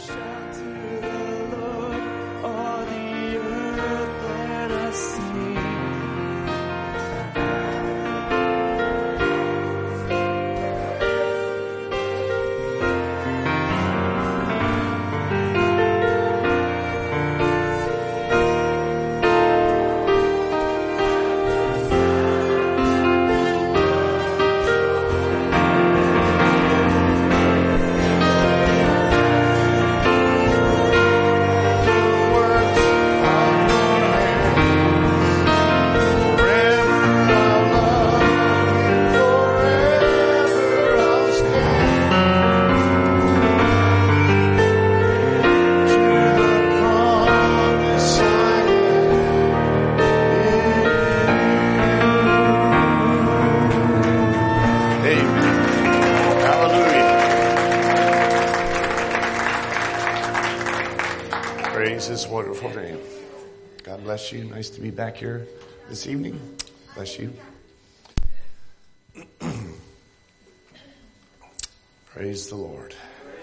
Shout to the Lord, all the earth, let us sing. Wonderful name. God bless you. Nice to be back here this evening. Bless you. Praise the Lord.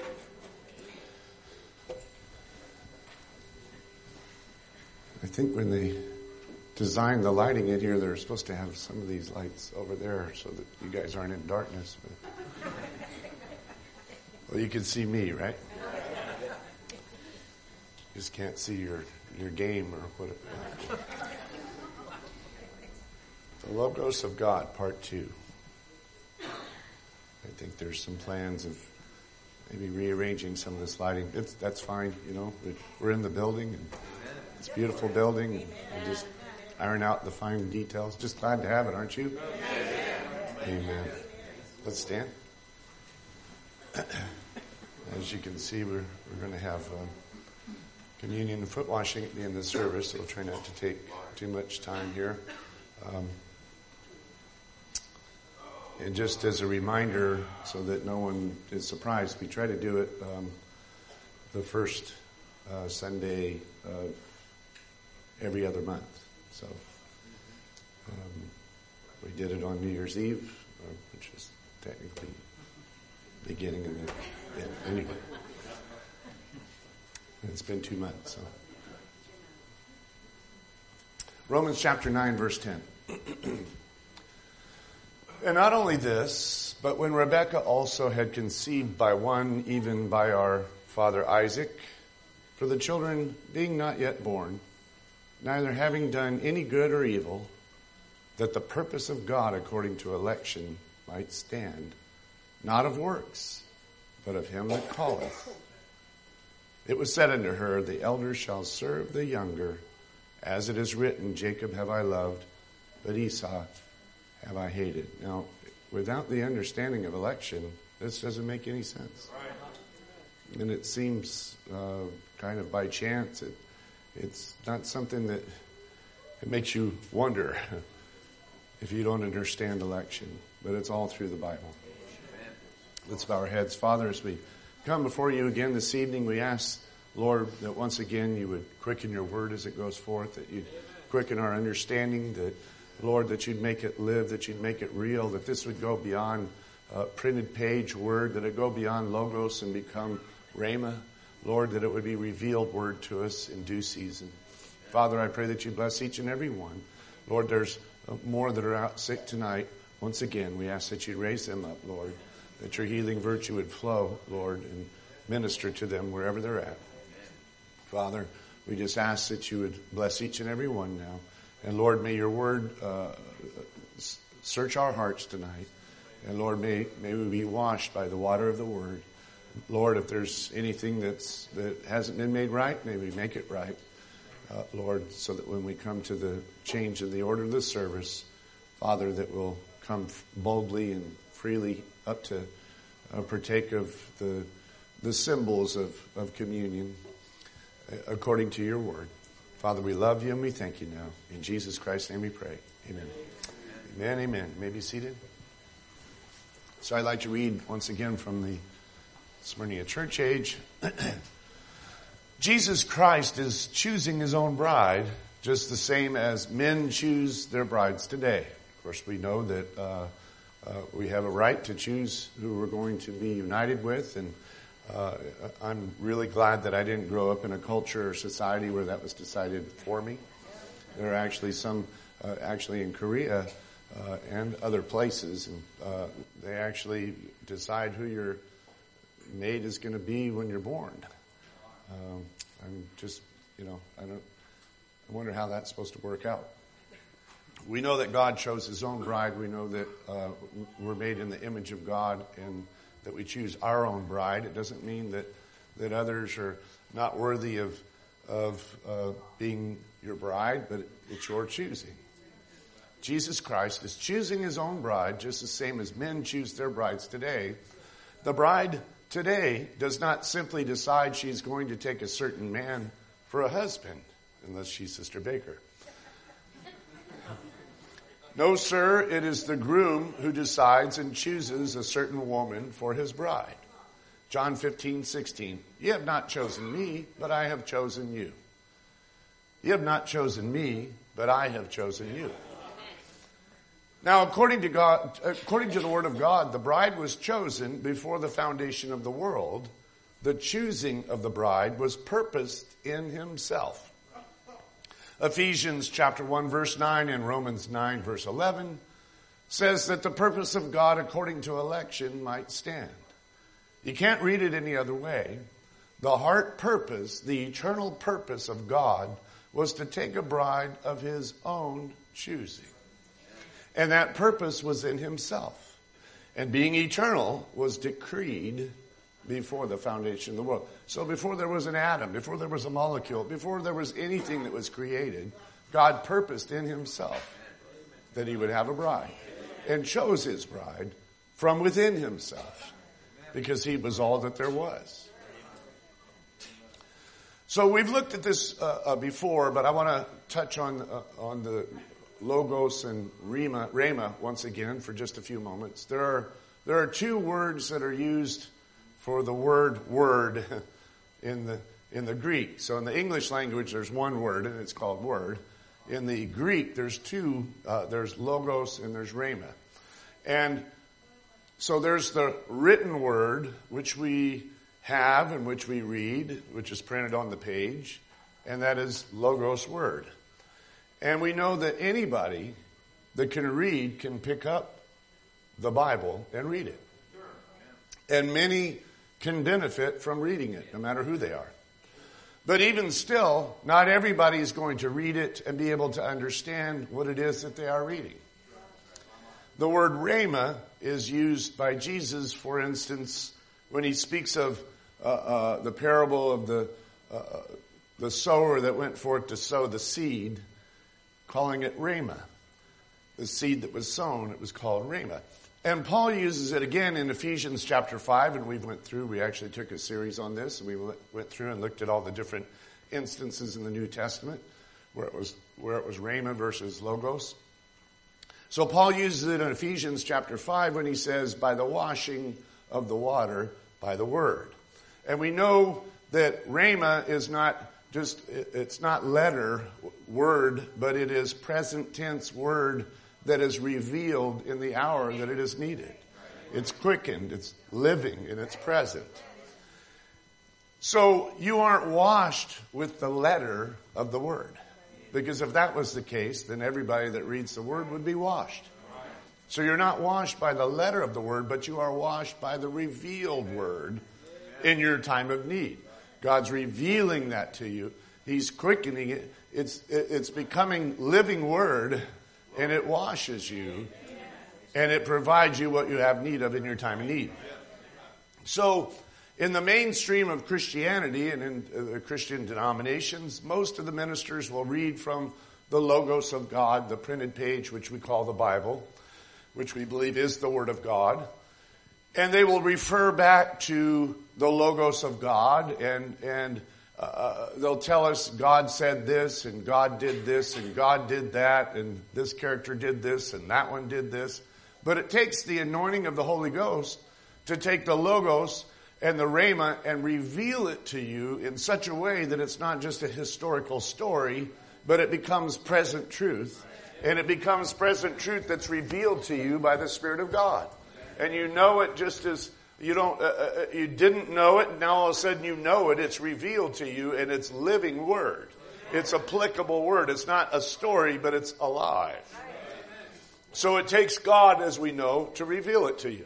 I think when they designed the lighting in here, they're supposed to have some of these lights over there so that you guys aren't in darkness. But, well, you can see me, right? Just can't see your game or what. The Logos of God, Part 2. I think there's some plans of maybe rearranging some of this lighting. That's fine, you know. We're in the building, and it's a beautiful building. And we just iron out the fine details. Just glad to have it, aren't you? Amen. Let's stand. As you can see, we're going to have communion and foot washing at the end of the service. So we'll try not to take too much time here. And just as a reminder, so that no one is surprised, we try to do it the first Sunday of every other month. So we did it on New Year's Eve, which is technically beginning of the anyway. It's been 2 months. So. Romans chapter 9, verse 10. And not only this, but when Rebekah also had conceived by one, even by our father Isaac, for the children being not yet born, neither having done any good or evil, that the purpose of God according to election might stand, not of works, but of him that calleth. It was said unto her, the elder shall serve the younger, as it is written, Jacob have I loved, but Esau have I hated. Now, without the understanding of election, this doesn't make any sense. And it seems kind of by chance. It's not something that it makes you wonder if you don't understand election. But it's all through the Bible. Let's bow our heads. Father, as we come before you again this evening, we ask, Lord, that once again you would quicken your word as it goes forth, that you'd quicken our understanding, that, Lord, that you'd make it live, that you'd make it real, that this would go beyond printed page word, that it go beyond logos and become rhema. Lord, that it would be revealed word to us in due season. Father, I pray that you bless each and every one. Lord, there's more that are out sick tonight. Once again, we ask that you raise them up, Lord, that your healing virtue would flow, Lord, and minister to them wherever they're at. Father, we just ask that you would bless each and every one now. And Lord, may your word search our hearts tonight. And Lord, may we be washed by the water of the word. Lord, if there's anything that hasn't been made right, may we make it right. Lord, so that when we come to the change of the order of the service, Father, that we'll come boldly and freely up to partake of the symbols of communion according to your word. Father, we love you and we thank you now. In Jesus Christ's name we pray. Amen. Amen, amen. You may be seated. So I'd like to read once again from the Smyrna Church Age. Jesus Christ is choosing his own bride just the same as men choose their brides today. Of course, we know that we have a right to choose who we're going to be united with. And I'm really glad that I didn't grow up in a culture or society where that was decided for me. There are actually some, actually in Korea and other places, and they actually decide who your mate is going to be when you're born. I'm just, I wonder how that's supposed to work out. We know that God chose His own bride. We know that we're made in the image of God and that we choose our own bride. It doesn't mean that others are not worthy of being your bride, but it's your choosing. Jesus Christ is choosing His own bride just the same as men choose their brides today. The bride today does not simply decide she's going to take a certain man for a husband, unless she's Sister Baker. No, sir, it is the groom who decides and chooses a certain woman for his bride. John 15:16. You have not chosen me, but I have chosen you. You have not chosen me, but I have chosen you. Now, according to the Word of God, the bride was chosen before the foundation of the world. The choosing of the bride was purposed in Himself. Ephesians chapter 1 verse 9 and Romans 9 verse 11 says that the purpose of God according to election might stand. You can't read it any other way. The heart purpose, the eternal purpose of God was to take a bride of His own choosing. And that purpose was in Himself. And being eternal was decreed before the foundation of the world. So before there was an atom, before there was a molecule, before there was anything that was created, God purposed in Himself that He would have a bride and chose His bride from within Himself because He was all that there was. So we've looked at this before, but I want to touch on the Logos and Rhema once again for just a few moments. There are two words that are used for the word in the Greek. So in the English language, there's one word, and it's called word. In the Greek, there's two. There's logos and there's rhema. And so there's the written word, which we have and which we read, which is printed on the page, and that is logos word. And we know that anybody that can read can pick up the Bible and read it. And many can benefit from reading it, no matter who they are. But even still, not everybody is going to read it and be able to understand what it is that they are reading. The word rhema is used by Jesus, for instance, when He speaks of the parable of the sower that went forth to sow the seed, calling it rhema. The seed that was sown, it was called rhema. And Paul uses it again in Ephesians chapter 5, and we actually took a series on this, and we went through and looked at all the different instances in the New Testament where it was rhema versus logos. So Paul uses it in Ephesians chapter 5 when he says, by the washing of the water by the word. And we know that rhema is it's not letter, word, but it is present tense word that is revealed in the hour that it is needed. It's quickened, it's living, and it's present. So you aren't washed with the letter of the word. Because if that was the case, then everybody that reads the word would be washed. So you're not washed by the letter of the word, but you are washed by the revealed word in your time of need. God's revealing that to you. He's quickening it. It's becoming living word, and it washes you, and it provides you what you have need of in your time of need. So, in the mainstream of Christianity and in the Christian denominations, most of the ministers will read from the Logos of God, the printed page, which we call the Bible, which we believe is the Word of God. And they will refer back to the Logos of God, and they'll tell us God said this, and God did this, and God did that, and this character did this, and that one did this. But it takes the anointing of the Holy Ghost to take the Logos and the Rhema and reveal it to you in such a way that it's not just a historical story, but it becomes present truth. And it becomes present truth that's revealed to you by the Spirit of God. And you know it just as You don't. You didn't know it, and now all of a sudden you know it. It's revealed to you, and it's living word. It's applicable word. It's not a story, but it's alive. So it takes God, as we know, to reveal it to you.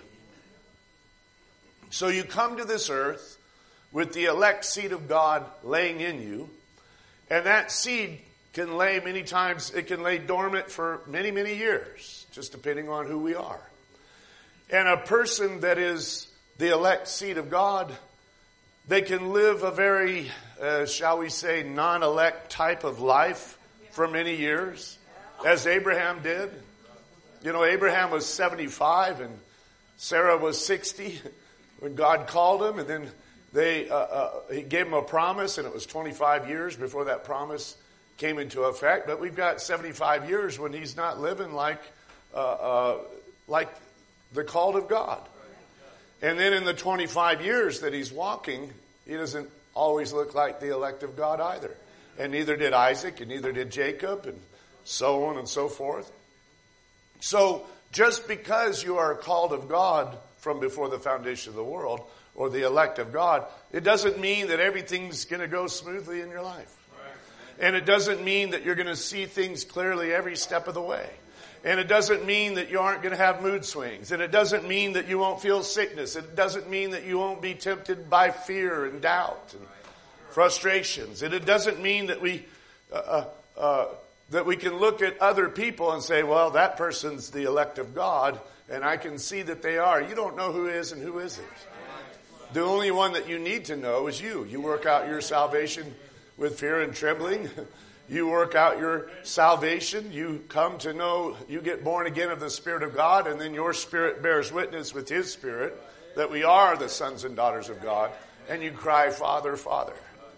So you come to this earth with the elect seed of God laying in you, and that seed can lay many times. It can lay dormant for many, many years, just depending on who we are. And a person that is the elect seed of God, they can live a very, shall we say, non-elect type of life for many years, as Abraham did. You know, Abraham was 75 and Sarah was 60 when God called him, and then he gave him a promise, and it was 25 years before that promise came into effect. But we've got 75 years when he's not living like the called of God. And then in the 25 years that he's walking, he doesn't always look like the elect of God either. And neither did Isaac, and neither did Jacob, and so on and so forth. So just because you are called of God from before the foundation of the world, or the elect of God, it doesn't mean that everything's going to go smoothly in your life. And it doesn't mean that you're going to see things clearly every step of the way. And it doesn't mean that you aren't going to have mood swings. And it doesn't mean that you won't feel sickness. It doesn't mean that you won't be tempted by fear and doubt and frustrations. And it doesn't mean that we can look at other people and say, well, that person's the elect of God, and I can see that they are. You don't know who is and who isn't. The only one that you need to know is you. You work out your salvation with fear and trembling. You work out your salvation. You come to know, you get born again of the Spirit of God, and then your spirit bears witness with His Spirit that we are the sons and daughters of God, and you cry, Father, Father.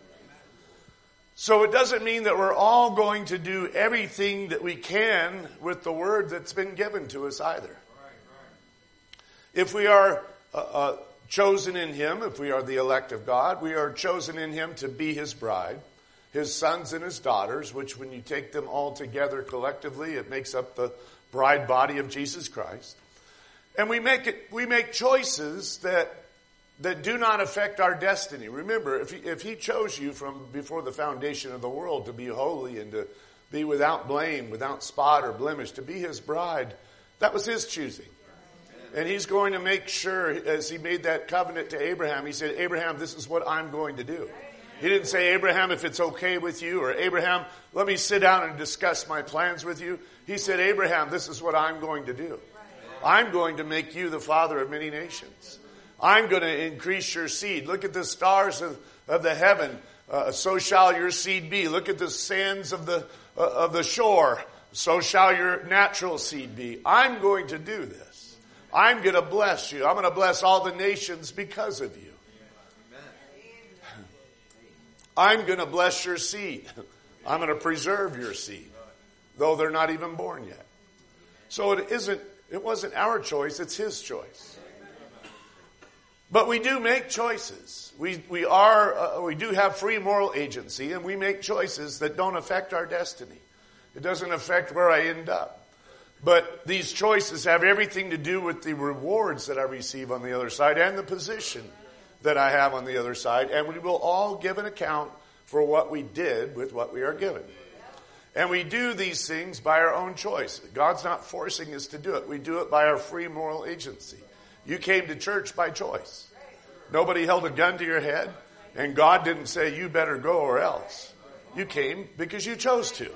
So it doesn't mean that we're all going to do everything that we can with the word that's been given to us either. If we are chosen in Him, if we are the elect of God, we are chosen in Him to be His bride, His sons and His daughters, which when you take them all together collectively, it makes up the bride body of Jesus Christ. And we make choices that do not affect our destiny. Remember, if He chose you from before the foundation of the world to be holy and to be without blame, without spot or blemish, to be His bride, that was His choosing. And He's going to make sure, as He made that covenant to Abraham, He said, Abraham, this is what I'm going to do. He didn't say, Abraham, if it's okay with you, or Abraham, let me sit down and discuss my plans with you. He said, Abraham, this is what I'm going to do. I'm going to make you the father of many nations. I'm going to increase your seed. Look at the stars of the heaven. So shall your seed be. Look at the sands of the shore. So shall your natural seed be. I'm going to do this. I'm going to bless you. I'm going to bless all the nations because of you. I'm going to bless your seed. I'm going to preserve your seed, though they're not even born yet. So it wasn't our choice, it's His choice. But we do make choices. We do have free moral agency, and we make choices that don't affect our destiny. It doesn't affect where I end up. But these choices have everything to do with the rewards that I receive on the other side and the position that I have on the other side. And we will all give an account for what we did with what we are given. And we do these things by our own choice. God's not forcing us to do it. We do it by our free moral agency. You came to church by choice. Nobody held a gun to your head, and God didn't say, you better go or else. You came because you chose to.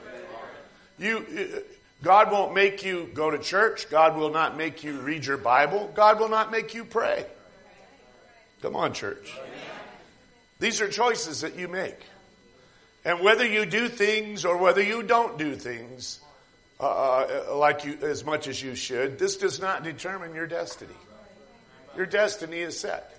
God won't make you go to church. God will not make you read your Bible. God will not make you pray. Come on, church. These are choices that you make. And whether you do things or whether you don't do things as much as you should, this does not determine your destiny. Your destiny is set.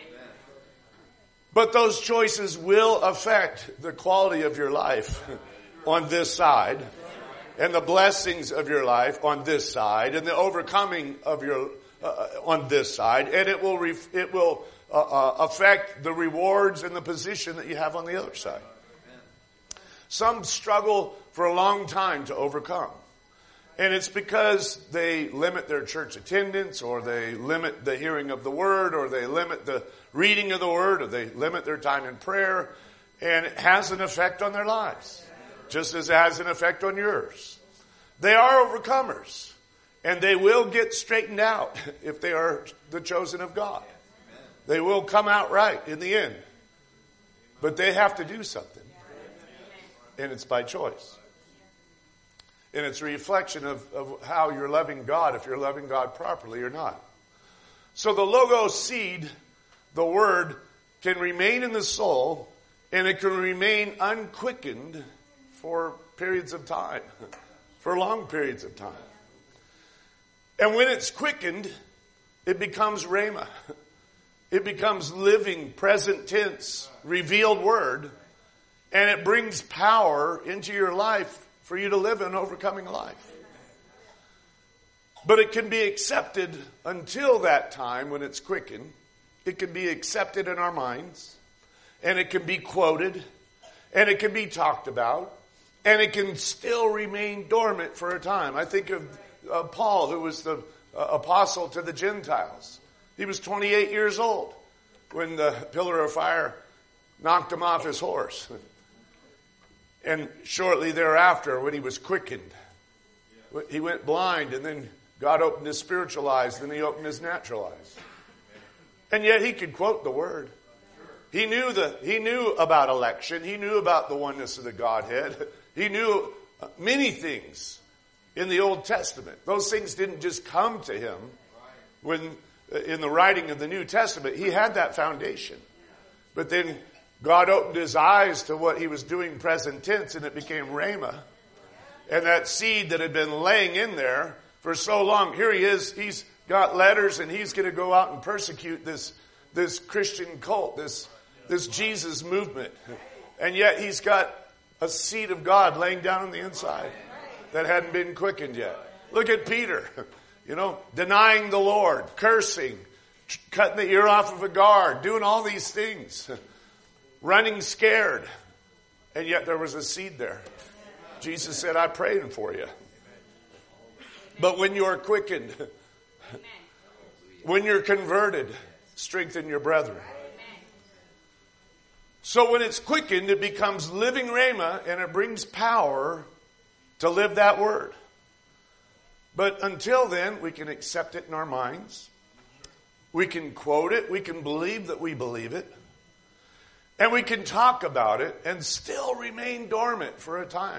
But those choices will affect the quality of your life on this side, and the blessings of your life on this side, and the overcoming of your on this side, and it will affect the rewards and the position that you have on the other side. Some struggle for a long time to overcome. And it's because they limit their church attendance, or they limit the hearing of the word, or they limit the reading of the word, or they limit their time in prayer. And it has an effect on their lives, just as it has an effect on yours. They are overcomers, and they will get straightened out if they are the chosen of God. They will come out right in the end. But they have to do something. And it's by choice. And it's a reflection of how you're loving God, if you're loving God properly or not. So the Logos seed, the word, can remain in the soul, and it can remain unquickened for periods of time, for long periods of time. And when it's quickened, it becomes Rhema. It becomes living, present tense, revealed word, and it brings power into your life for you to live an overcoming life. But it can be accepted until that time when it's quickened. It can be accepted in our minds, and it can be quoted, and it can be talked about, and it can still remain dormant for a time. I think of Paul, who was the apostle to the Gentiles. He was 28 years old when the pillar of fire knocked him off his horse. And shortly thereafter, when he was quickened, he went blind, and then God opened his spiritual eyes, then he opened his natural eyes. And yet he could quote the word. He knew about election. He knew about the oneness of the Godhead. He knew many things in the Old Testament. Those things didn't just come to him when in the writing of the New Testament. He had that foundation. But then God opened his eyes to what he was doing present tense, and it became Rhema. And that seed that had been laying in there for so long, here he is, he's got letters, and he's going to go out and persecute this Christian cult, this Jesus movement. And yet he's got a seed of God laying down on the inside that hadn't been quickened yet. Look at Peter, denying the Lord, cursing, cutting the ear off of a guard, doing all these things, running scared. And yet there was a seed there. Jesus said, I prayed for you. But when you are quickened, when you're converted, strengthen your brethren. So when it's quickened, it becomes living Rhema, and it brings power to live that word. But until then, we can accept it in our minds. We can quote it. We can believe that we believe it. And we can talk about it and still remain dormant for a time.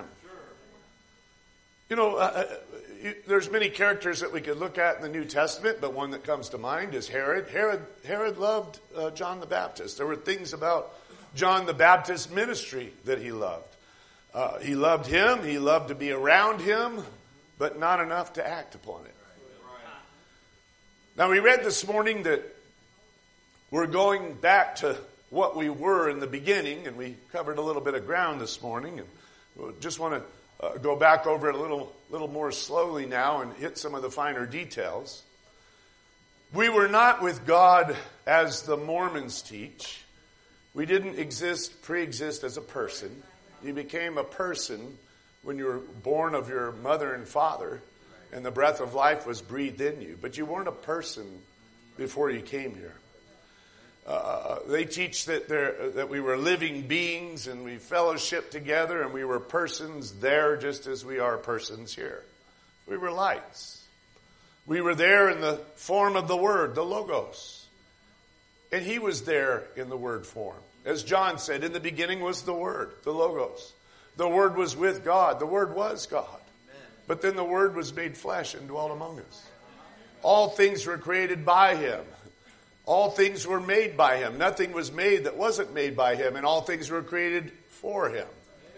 There's many characters that we could look at in the New Testament, but one that comes to mind is Herod. Herod loved John the Baptist. There were things about John the Baptist's ministry that he loved. He loved him. He loved to be around him, but not enough to act upon it. Now, we read this morning that we're going back to what we were in the beginning, and we covered a little bit of ground this morning, and we just want to go back over it a little more slowly now and hit some of the finer details. We were not with God as the Mormons teach. We didn't pre-exist as a person. You became a person when you were born of your mother and father, and the breath of life was breathed in you. But you weren't a person before you came here. They teach that we were living beings, and we fellowshiped together, and we were persons there just as we are persons here. We were lights. We were there in the form of the Word, the Logos. And he was there in the Word form. As John said, in the beginning was the Word, the Logos. The Word was with God. The Word was God. But then the Word was made flesh and dwelt among us. All things were created by him. All things were made by him. Nothing was made that wasn't made by him. And all things were created for him.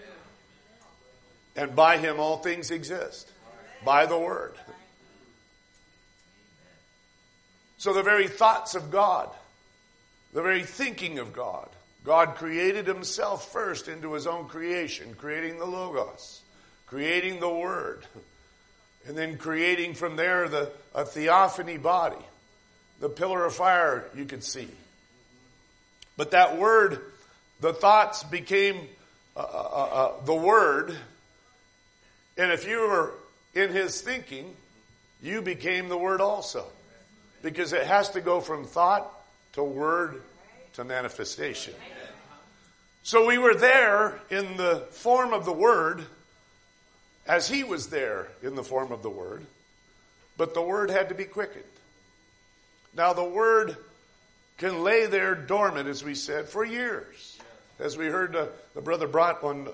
And by him all things exist. By the Word. So the very thoughts of God, the very thinking of God, God created himself first into his own creation, creating the Logos, creating the Word, and then creating from there a theophany body, the pillar of fire you could see. But that Word, the thoughts became the Word, and if you were in his thinking, you became the Word also. Because it has to go from thought to word to manifestation. So we were there in the form of the Word, as he was there in the form of the Word, but the Word had to be quickened. Now the Word can lay there dormant, as we said, for years. As we heard the brother brought on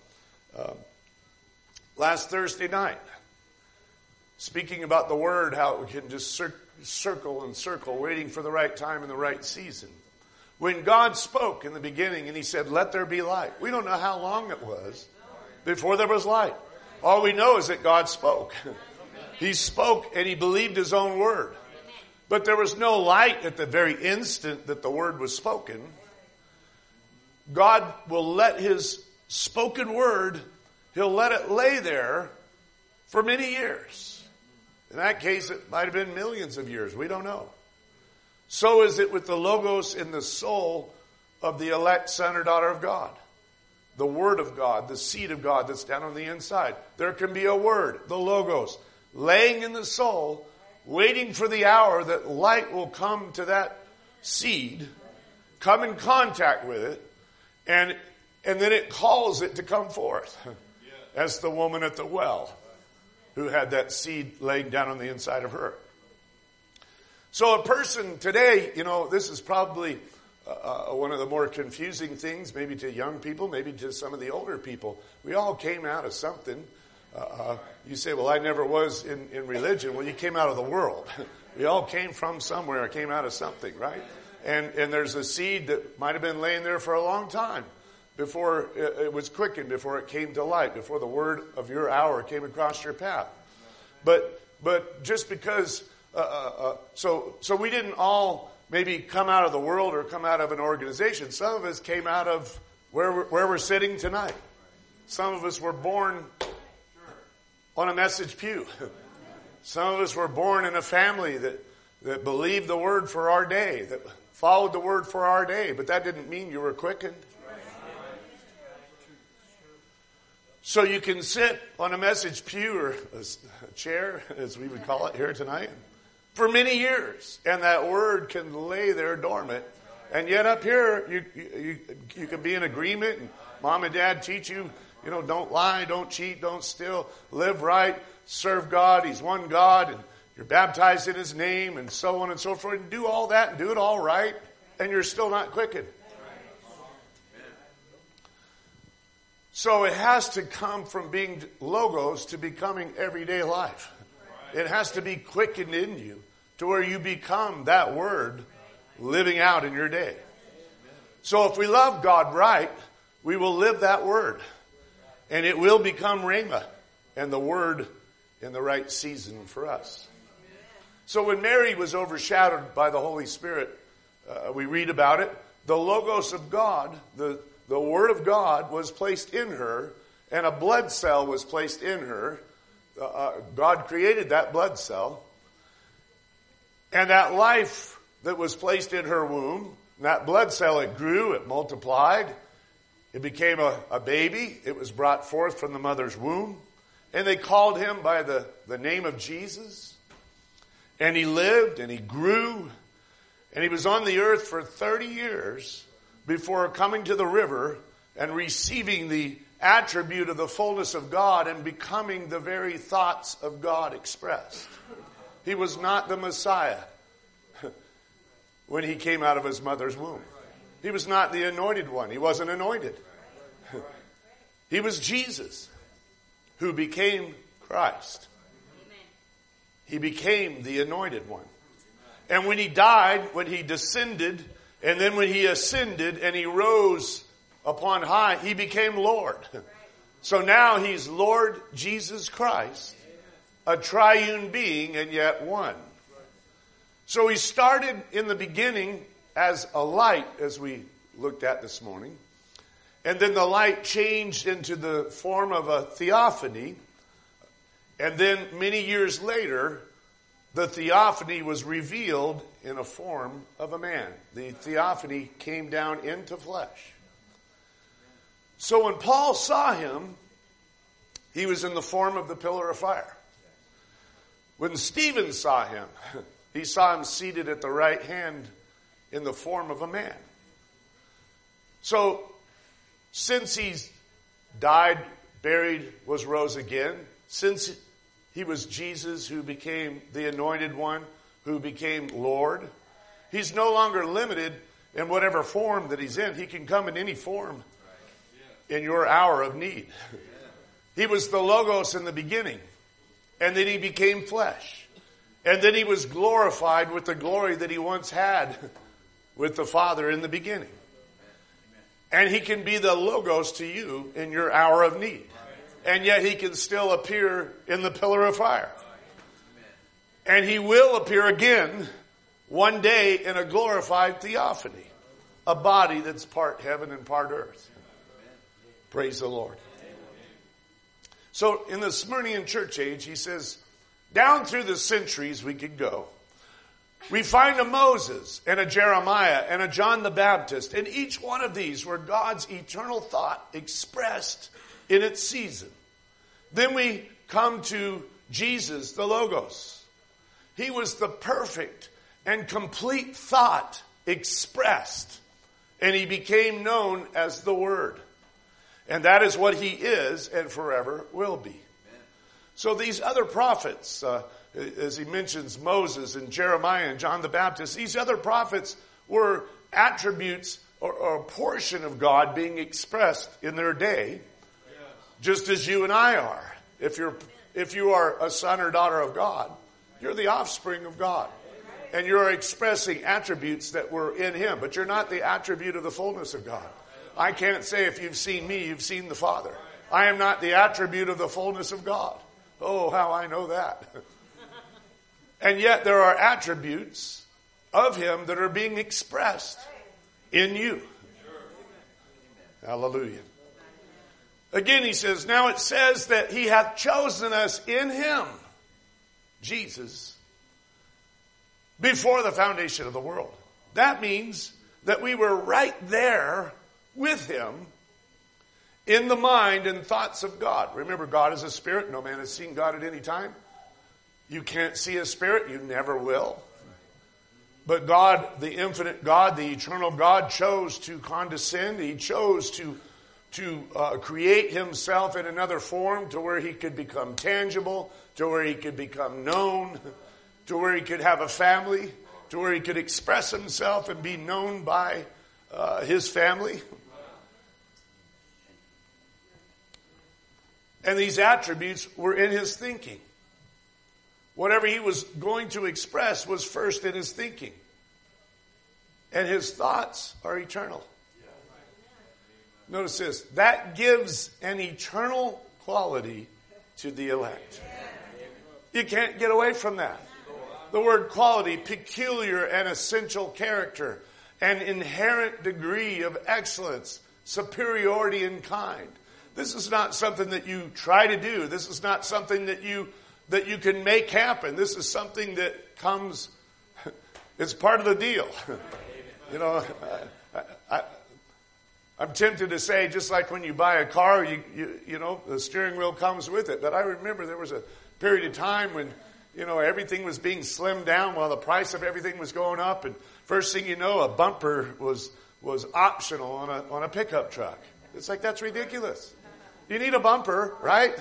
last Thursday night, speaking about the Word, how it can just circle and circle, waiting for the right time and the right season. When God spoke in the beginning and he said, let there be light. We don't know how long it was before there was light. All we know is that God spoke. He spoke and he believed his own word. But there was no light at the very instant that the word was spoken. God will let his spoken word, he'll let it lay there for many years. In that case, it might have been millions of years. We don't know. So is it with the Logos in the soul of the elect son or daughter of God. The Word of God, the seed of God that's down on the inside. There can be a word, the Logos, laying in the soul, waiting for the hour that light will come to that seed, come in contact with it, and then it calls it to come forth. As the woman at the well who had that seed laying down on the inside of her. So a person today, this is probably one of the more confusing things, maybe to young people, maybe to some of the older people. We all came out of something. You say, well, I never was in religion. Well, you came out of the world. We all came from somewhere, came out of something, right? And there's a seed that might have been laying there for a long time before it was quickened, before it came to light, before the word of your hour came across your path. But just because, so we didn't all maybe come out of the world or come out of an organization. Some of us came out of where we're sitting tonight. Some of us were born on a message pew. Some of us were born in a family that believed the word for our day, that followed the word for our day. But that didn't mean you were quickened. So you can sit on a message pew or a chair, as we would call it here tonight, for many years. And that word can lay there dormant. And yet up here, you can be in agreement. And mom and dad teach you, don't lie, don't cheat, don't steal, live right, serve God. He's one God. And you're baptized in his name and so on and so forth. And do all that and do it all right. And you're still not quickened. So it has to come from being Logos to becoming everyday life. It has to be quickened in you to where you become that word living out in your day. So if we love God right, we will live that word. And it will become Rhema and the word in the right season for us. So when Mary was overshadowed by the Holy Spirit, we read about it. The Logos of God, the Word of God was placed in her, and a blood cell was placed in her. God created that blood cell. And that life that was placed in her womb, that blood cell, it grew, it multiplied. It became a baby. It was brought forth from the mother's womb. And they called him by the name of Jesus. And he lived and he grew. And he was on the earth for 30 years. Before coming to the river and receiving the attribute of the fullness of God and becoming the very thoughts of God expressed. He was not the Messiah when he came out of his mother's womb. He was not the anointed one. He wasn't anointed. He was Jesus who became Christ. He became the anointed one. And when he died, when he descended, and then when he ascended and he rose upon high, he became Lord. So now he's Lord Jesus Christ, a triune being and yet one. So he started in the beginning as a light, as we looked at this morning. And then the light changed into the form of a theophany. And then many years later, the theophany was revealed in a form of a man. The theophany came down into flesh. So when Paul saw him, he was in the form of the pillar of fire. When Stephen saw him, he saw him seated at the right hand in the form of a man. So, since he's died, buried, was rose again, since he was Jesus who became the anointed one, who became Lord, he's no longer limited in whatever form that he's in. He can come in any form in your hour of need. He was the Logos in the beginning, and then he became flesh. And then he was glorified with the glory that he once had with the Father in the beginning. And he can be the Logos to you in your hour of need. And yet he can still appear in the pillar of fire. And he will appear again one day in a glorified theophany. A body that's part heaven and part earth. Praise the Lord. So in the Smyrnian church age, he says, down through the centuries we could go. We find a Moses and a Jeremiah and a John the Baptist. And each one of these were God's eternal thought expressed in its season. Then we come to Jesus, the Logos. He was the perfect and complete thought expressed. And he became known as the Word. And that is what he is and forever will be. So these other prophets, as he mentions Moses and Jeremiah and John the Baptist, these other prophets were attributes or a portion of God being expressed in their day, just as you and I are. If you are a son or daughter of God, you're the offspring of God. And you're expressing attributes that were in him, but you're not the attribute of the fullness of God. I can't say if you've seen me, you've seen the Father. I am not the attribute of the fullness of God. Oh, how I know that. And yet there are attributes of him that are being expressed in you. Hallelujah. Again, he says, now it says that he hath chosen us in him, Jesus, before the foundation of the world. That means that we were right there with him in the mind and thoughts of God. Remember, God is a spirit. No man has seen God at any time. You can't see a spirit. You never will. But God, the infinite God, the eternal God, chose to condescend. He chose to create himself in another form to where he could become tangible, to where he could become known, to where he could have a family, to where he could express himself and be known by his family. And these attributes were in his thinking. Whatever he was going to express was first in his thinking. And his thoughts are eternal. Notice this. That gives an eternal quality to the elect. You can't get away from that. The word quality, peculiar and essential character, an inherent degree of excellence, superiority in kind. This is not something that you try to do. This is not something that you can make happen. This is something that comes, it's part of the deal. You know, I'm tempted to say, just like when you buy a car, you know, the steering wheel comes with it. But I remember there was a period of time when, you know, everything was being slimmed down while the price of everything was going up. And first thing you know, a bumper was optional on a pickup truck. It's like, that's ridiculous. You need a bumper, right?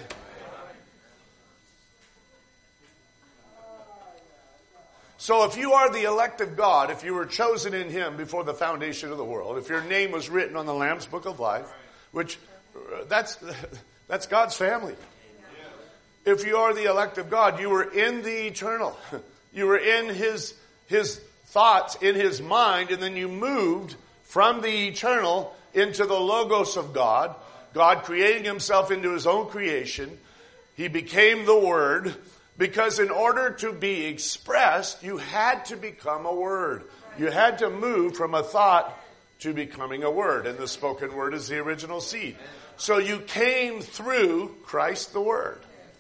So if you are the elect of God, if you were chosen in him before the foundation of the world, if your name was written on the Lamb's Book of Life, which that's God's family. If you are the elect of God, you were in the eternal. You were in his thoughts, in his mind, and then you moved from the eternal into the Logos of God. God creating himself into his own creation. He became the Word. Because in order to be expressed, you had to become a word. You had to move from a thought to becoming a word. And the spoken word is the original seed. So you came through Christ the Word.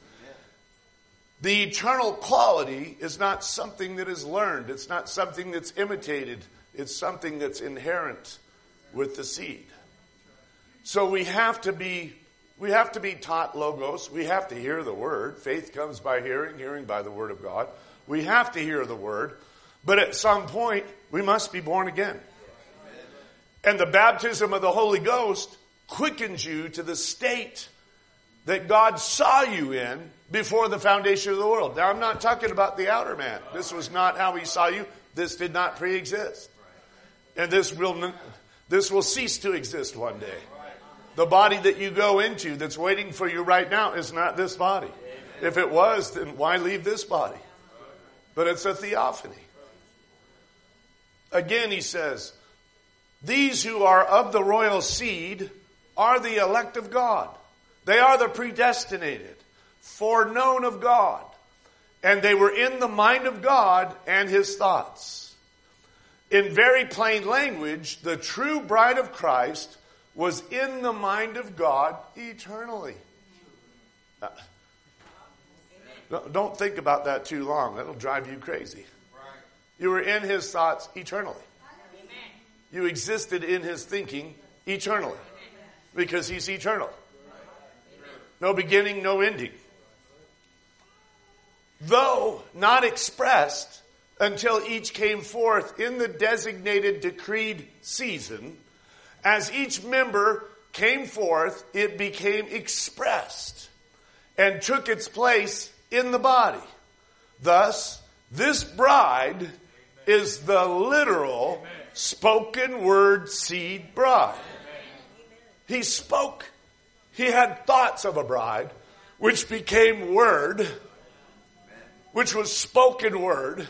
The eternal quality is not something that is learned. It's not something that's imitated. It's something that's inherent with the seed. So we have to We have to be taught logos. We have to hear the word. Faith comes by hearing, hearing by the word of God. We have to hear the word. But at some point, we must be born again. And the baptism of the Holy Ghost quickens you to the state that God saw you in before the foundation of the world. Now, I'm not talking about the outer man. This was not how he saw you. This did not pre-exist. And this will cease to exist one day. The body that you go into that's waiting for you right now is not this body. If it was, then why leave this body? But it's a theophany. Again, he says, these who are of the royal seed are the elect of God. They are the predestinated, foreknown of God. And they were in the mind of God and his thoughts. In very plain language, the true bride of Christ was in the mind of God eternally. Don't think about that too long. That'll drive you crazy. You were in his thoughts eternally. You existed in his thinking eternally. Because he's eternal. No beginning, no ending. Though not expressed until each came forth in the designated decreed season, as each member came forth, it became expressed and took its place in the body. Thus, this bride is the literal spoken word seed bride. He spoke. He had thoughts of a bride, which became word, which was spoken word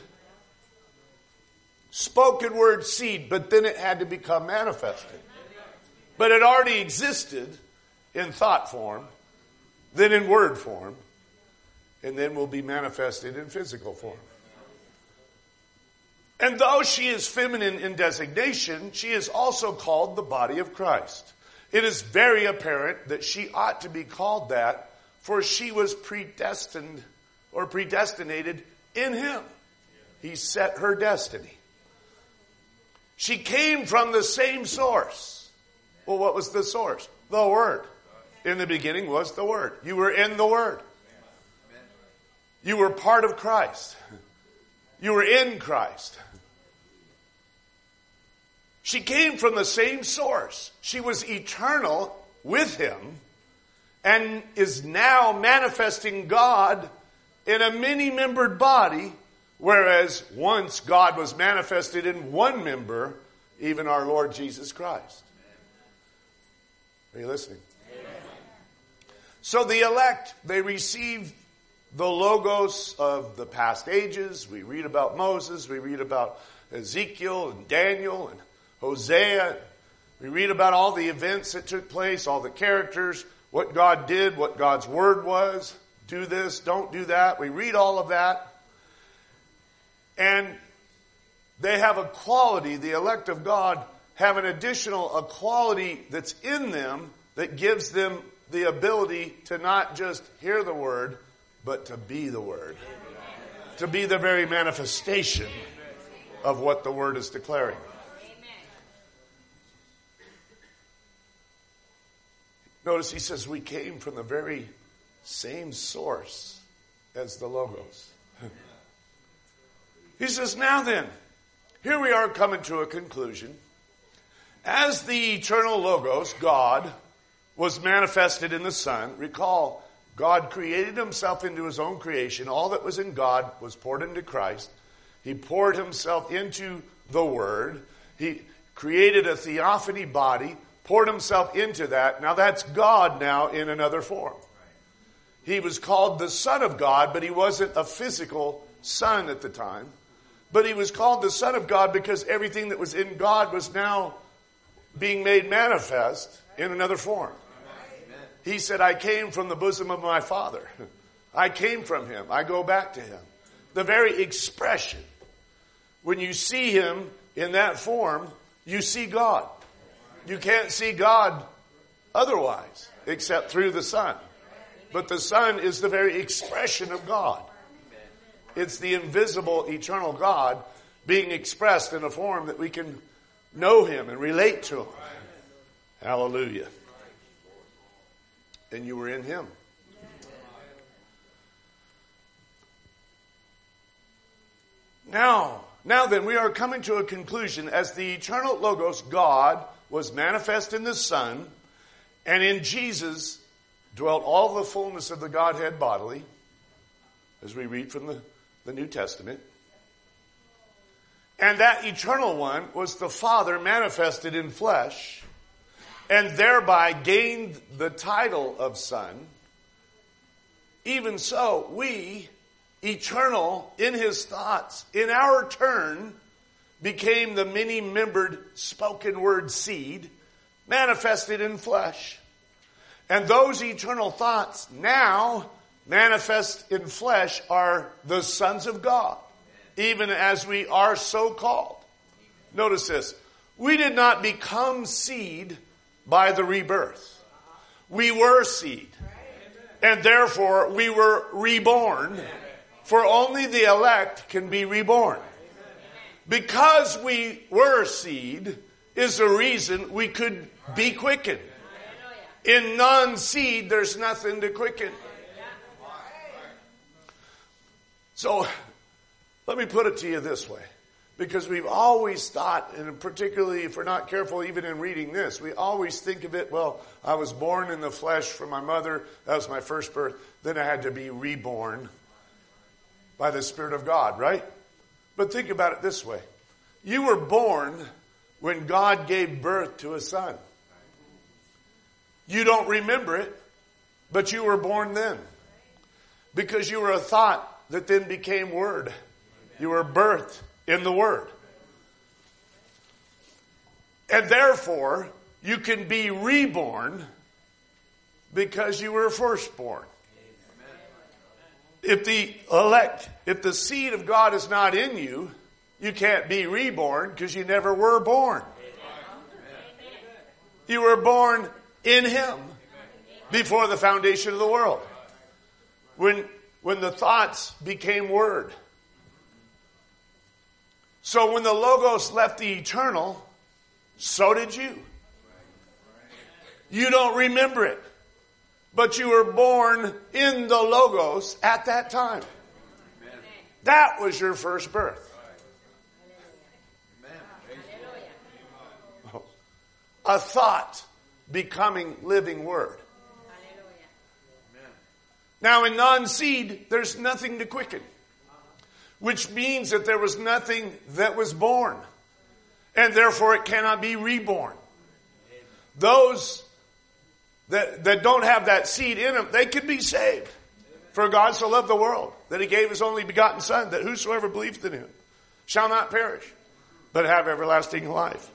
seed, but then it had to become manifested. But it already existed in thought form, then in word form, and then will be manifested in physical form. And though she is feminine in designation, she is also called the body of Christ. It is very apparent that she ought to be called that, for she was predestined or predestinated in him. He set her destiny. She came from the same source. Well, what was the source? The Word. In the beginning was the Word. You were in the Word. You were part of Christ. You were in Christ. She came from the same source. She was eternal with him and is now manifesting God in a many-membered body, whereas once God was manifested in one member, even our Lord Jesus Christ. Are you listening? Amen. So the elect, they receive the logos of the past ages. We read about Moses. We read about Ezekiel and Daniel and Hosea. We read about all the events that took place, all the characters, what God did, what God's word was. Do this, don't do that. We read all of that. And they have a quality, the elect of God have an additional, a quality that's in them that gives them the ability to not just hear the word, but to be the word. To be the very manifestation of what the word is declaring. Notice he says we came from the very same source as the Logos. He says, now then, here we are coming to a conclusion. As the eternal Logos, God, was manifested in the Son, recall, God created himself into his own creation. All that was in God was poured into Christ. He poured himself into the Word. He created a theophany body, poured himself into that. Now that's God now in another form. He was called the Son of God, but he wasn't a physical son at the time. But he was called the Son of God because everything that was in God was now being made manifest in another form. He said, I came from the bosom of my Father. I came from him. I go back to him. The very expression. When you see him in that form, you see God. You can't see God otherwise except through the Son. But the Son is the very expression of God. It's the invisible, eternal God being expressed in a form that we can know him and relate to him. Hallelujah. and you were in him. Now then, we are coming to a conclusion. As the eternal Logos, God, was manifest in the Son, and in Jesus dwelt all the fullness of the Godhead bodily, as we read from the New Testament. And that eternal one was the Father manifested in flesh, and thereby gained the title of Son. Even so, we, eternal in his thoughts, in our turn, became the many-membered spoken word seed, manifested in flesh. And those eternal thoughts now manifest in flesh are the sons of God, even as we are so called. Notice this. We did not become seed by the rebirth. We were seed. And therefore we were reborn. For only the elect can be reborn. Because we were seed is the reason we could be quickened. In non-seed, there's nothing to quicken. So, let me put it to you this way. Because we've always thought, and particularly if we're not careful even in reading this, we always think of it, well, I was born in the flesh from my mother. That was my first birth. Then I had to be reborn by the Spirit of God, right? But think about it this way. You were born when God gave birth to a son. You don't remember it, but you were born then. Because you were a thought that then became word. You were birthed in the word. And therefore, you can be reborn because you were firstborn. If the elect, if the seed of God is not in you, you can't be reborn because you never were born. You were born in him before the foundation of the world. When the thoughts became word. So when the Logos left the eternal, so did you. You don't remember it. But you were born in the Logos at that time. That was your first birth. A thought becoming living word. Now in non-seed, there's nothing to quicken. Which means that there was nothing that was born. And therefore it cannot be reborn. Those that don't have that seed in them, they can be saved. For God so loved the world that he gave his only begotten Son, that whosoever believeth in him shall not perish, but have everlasting life.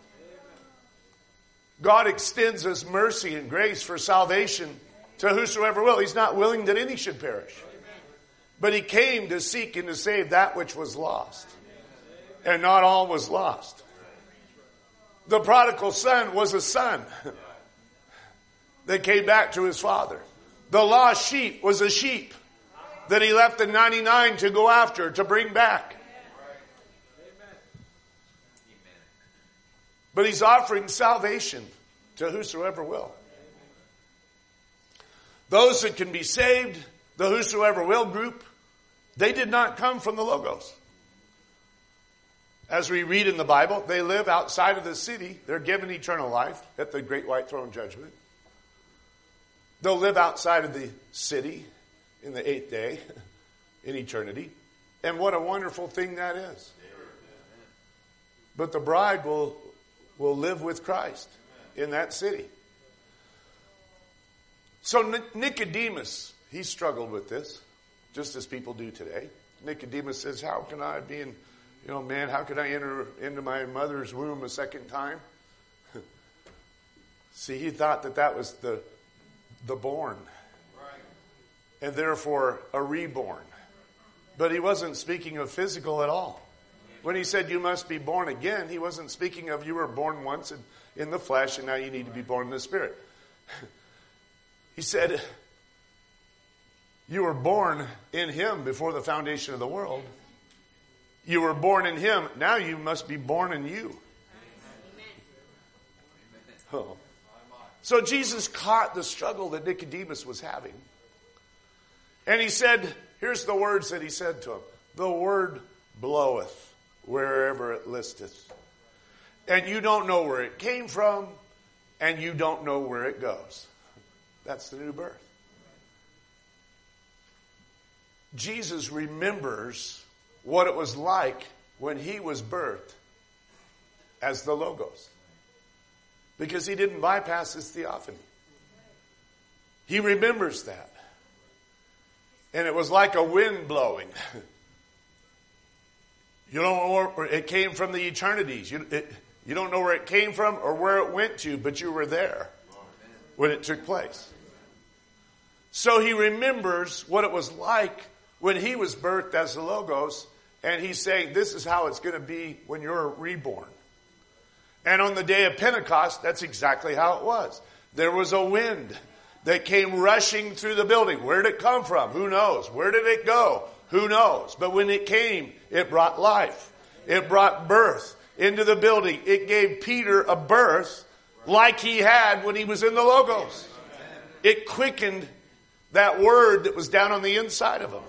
God extends his mercy and grace for salvation to whosoever will. He's not willing that any should perish. But he came to seek and to save that which was lost. And not all was lost. The prodigal son was a son that came back to his father. The lost sheep was a sheep that he left the 99 to go after, to bring back. But he's offering salvation to whosoever will. Those that can be saved, the whosoever will group, they did not come from the Logos. As we read in the Bible, they live outside of the city. They're given eternal life at the great white throne judgment. They'll live outside of the city in the 8th day, in eternity. And what a wonderful thing that is. But the bride will live with Christ in that city. So Nicodemus, he struggled with this, just as people do today. Nicodemus says, how can I be in, man, how can I enter into my mother's womb a second time? See, he thought that was the born. And therefore a reborn. But he wasn't speaking of physical at all. When he said you must be born again, he wasn't speaking of you were born once in the flesh and now you need to be born in the spirit. He said, you were born in him before the foundation of the world. You were born in him. Now you must be born in you. Oh. So Jesus caught the struggle that Nicodemus was having. And he said, here's the words that he said to him. The word bloweth wherever it listeth. And you don't know where it came from, and you don't know where it goes. That's the new birth. Jesus remembers what it was like when he was birthed as the Logos. Because he didn't bypass his theophany. He remembers that. And it was like a wind blowing. You don't know where it came from, the eternities. You don't know where it came from or where it went to, but you were there when it took place. So he remembers what it was like when he was birthed as the Logos, and he's saying, this is how it's going to be when you're reborn. And on the day of Pentecost, that's exactly how it was. There was a wind that came rushing through the building. Where did it come from? Who knows? Where did it go? Who knows? But when it came, it brought life. It brought birth into the building. It gave Peter a birth like he had when he was in the Logos. It quickened that word that was down on the inside of him.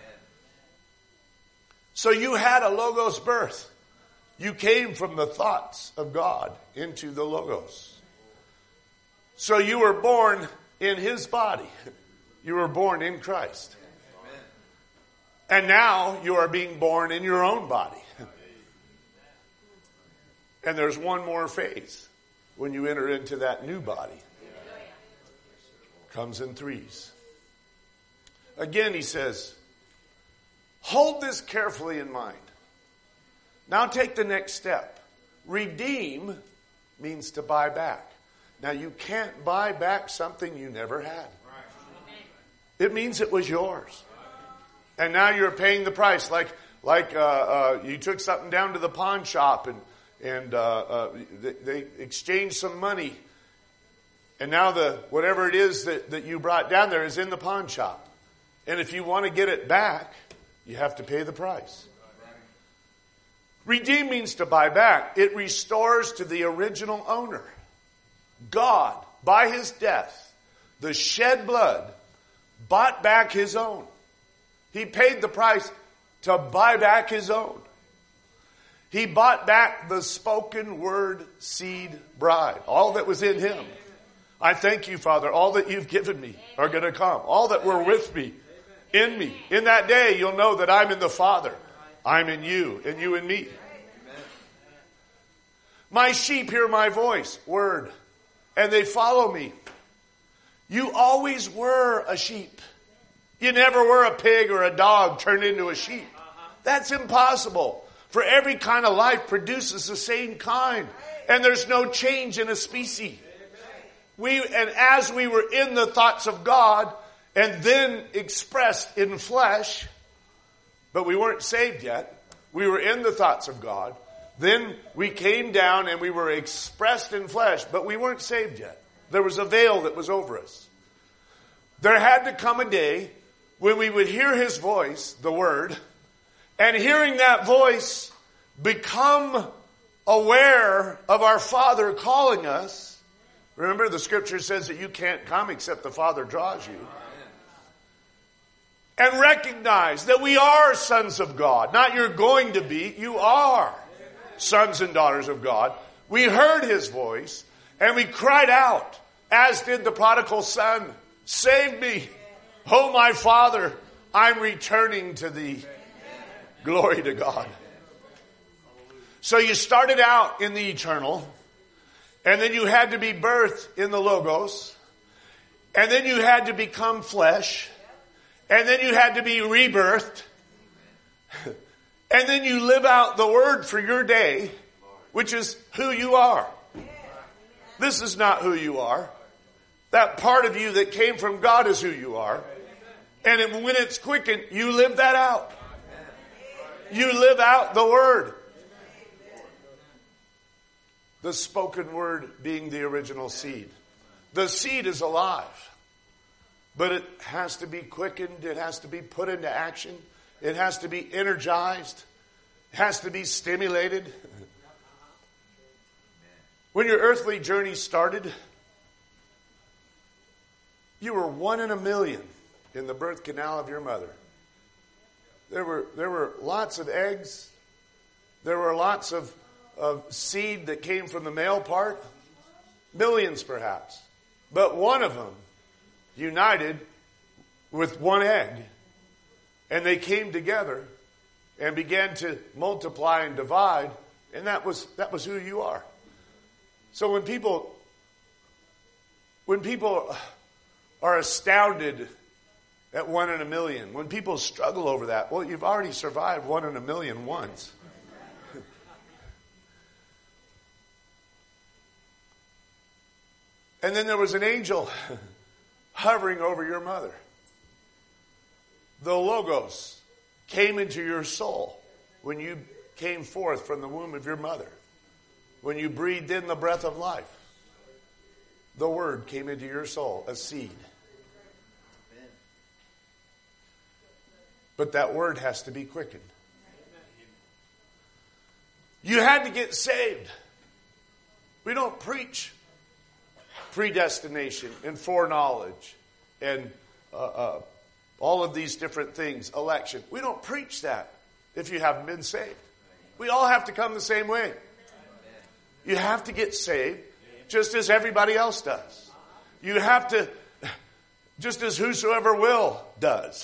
So you had a Logos birth. You came from the thoughts of God into the Logos. So you were born in his body. You were born in Christ. And now you are being born in your own body. And there's one more phase when you enter into that new body. Comes in threes. Again, he says, hold this carefully in mind. Now take the next step. Redeem means to buy back. Now you can't buy back something you never had. It means it was yours. And now you're paying the price. Like you took something down to the pawn shop and they exchanged some money. And now whatever it is that you brought down there is in the pawn shop. And if you want to get it back, you have to pay the price. Redeem means to buy back. It restores to the original owner. God, by his death, the shed blood, bought back his own. He paid the price to buy back his own. He bought back the spoken word seed bride, all that was in him. I thank you, Father, all that you've given me are going to come. All that were with me, in me. In that day, you'll know that I'm in the Father. I'm in you, and you in me. My sheep hear my voice, word, and they follow me. You always were a sheep. You never were a pig or a dog turned into a sheep. That's impossible. For every kind of life produces the same kind. And there's no change in a species. And as we were in the thoughts of God and then expressed in flesh, but we weren't saved yet. We were in the thoughts of God. Then we came down and we were expressed in flesh, but we weren't saved yet. There was a veil that was over us. There had to come a day when we would hear his voice, the word, and hearing that voice become aware of our Father calling us. Remember, the scripture says that you can't come except the Father draws you. And recognize that we are sons of God. Not you're going to be, you are sons and daughters of God. We heard his voice and we cried out, as did the prodigal son, save me. Oh, my Father, I'm returning to thee. Glory to God. So you started out in the eternal, and then you had to be birthed in the Logos, and then you had to become flesh, and then you had to be rebirthed, and then you live out the word for your day, which is who you are. This is not who you are. That part of you that came from God is who you are. And when it's quickened, you live that out. You live out the word. The spoken word being the original seed. The seed is alive. But it has to be quickened. It has to be put into action. It has to be energized. It has to be stimulated. When your earthly journey started, You were 1 in a million in the birth canal of your mother. There were lots of eggs. There were lots of seed that came from the male part. Millions perhaps. But one of them united with one egg. And they came together and began to multiply and divide. And that was who you are. So when people are astounded at 1 in a million, when people struggle over that, well, you've already survived 1 in a million once. And then there was an angel hovering over your mother. The Logos came into your soul when you came forth from the womb of your mother. When you breathed in the breath of life, the Word came into your soul, a seed. But that Word has to be quickened. You had to get saved. We don't preach predestination and foreknowledge and all of these different things, election. We don't preach that if you haven't been saved. We all have to come the same way. You have to get saved just as everybody else does. You have to, just as whosoever will does.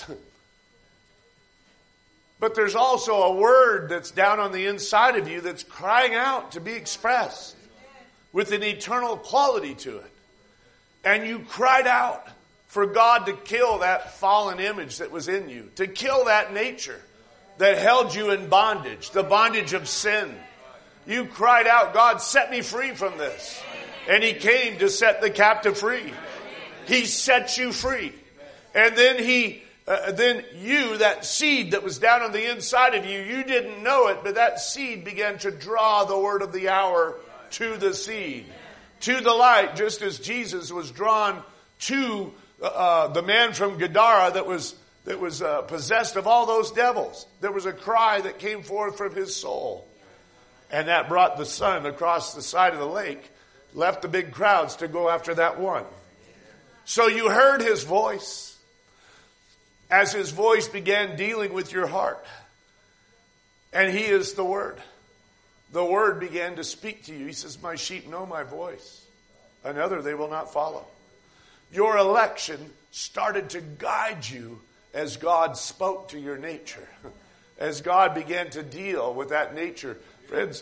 But there's also a word that's down on the inside of you that's crying out to be expressed with an eternal quality to it. And you cried out for God to kill that fallen image that was in you, to kill that nature that held you in bondage, the bondage of sin. You cried out, God, set me free from this. And He came to set the captive free. He set you free. And then then you, that seed that was down on the inside of you, you didn't know it, but that seed began to draw the word of the hour to the seed, to the light, just as Jesus was drawn to the man from Gadara that was possessed of all those devils. There was a cry that came forth from his soul. And that brought the sun across the side of the lake, left the big crowds to go after that one. So you heard his voice. As his voice began dealing with your heart. And he is the Word. The Word began to speak to you. He says, my sheep know my voice. Another they will not follow. Your election started to guide you as God spoke to your nature. As God began to deal with that nature. Friends,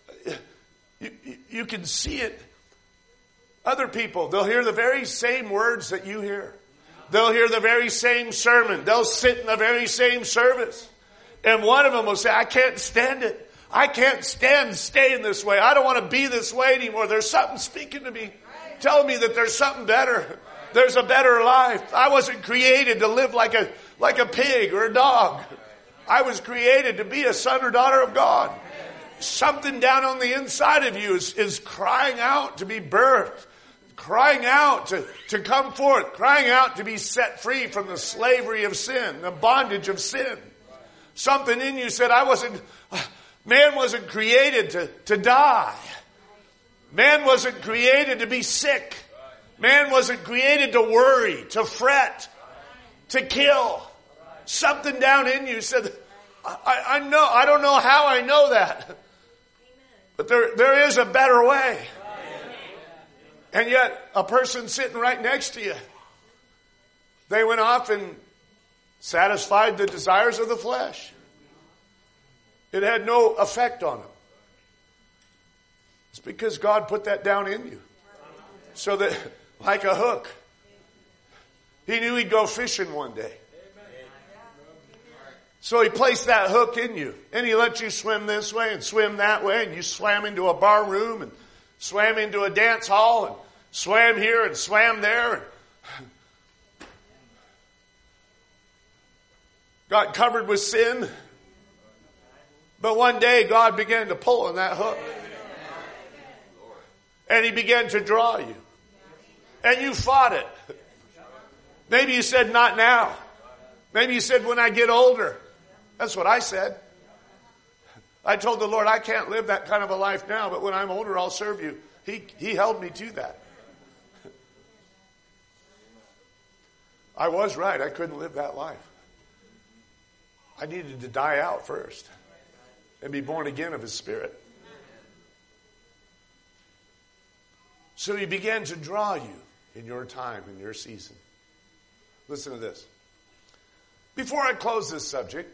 you can see it. Other people, they'll hear the very same words that you hear. They'll hear the very same sermon. They'll sit in the very same service. And one of them will say, I can't stand it. I can't stand staying this way. I don't want to be this way anymore. There's something speaking to me, telling me that there's something better. There's a better life. I wasn't created to live like a pig or a dog. I was created to be a son or daughter of God. Something down on the inside of you is crying out to be birthed. Crying out to come forth. Crying out to be set free from the slavery of sin, the bondage of sin. Something in you said, man wasn't created to die. Man wasn't created to be sick. Man wasn't created to worry, to fret, to kill. Something down in you said, I know, I don't know how I know that. But there is a better way. And yet, a person sitting right next to you, they went off and satisfied the desires of the flesh. It had no effect on them. It's because God put that down in you. So that, like a hook, He knew He'd go fishing one day. So He placed that hook in you. And He let you swim this way and swim that way. And you swam into a bar room and swam into a dance hall and swam here and swam there and got covered with sin. But one day God began to pull on that hook. And He began to draw you. And you fought it. Maybe you said, not now. Maybe you said, when I get older. That's what I said. I told the Lord, I can't live that kind of a life now, but when I'm older, I'll serve you. He held me to that. I was right. I couldn't live that life. I needed to die out first and be born again of his Spirit. So he began to draw you in your time, in your season. Listen to this. Before I close this subject,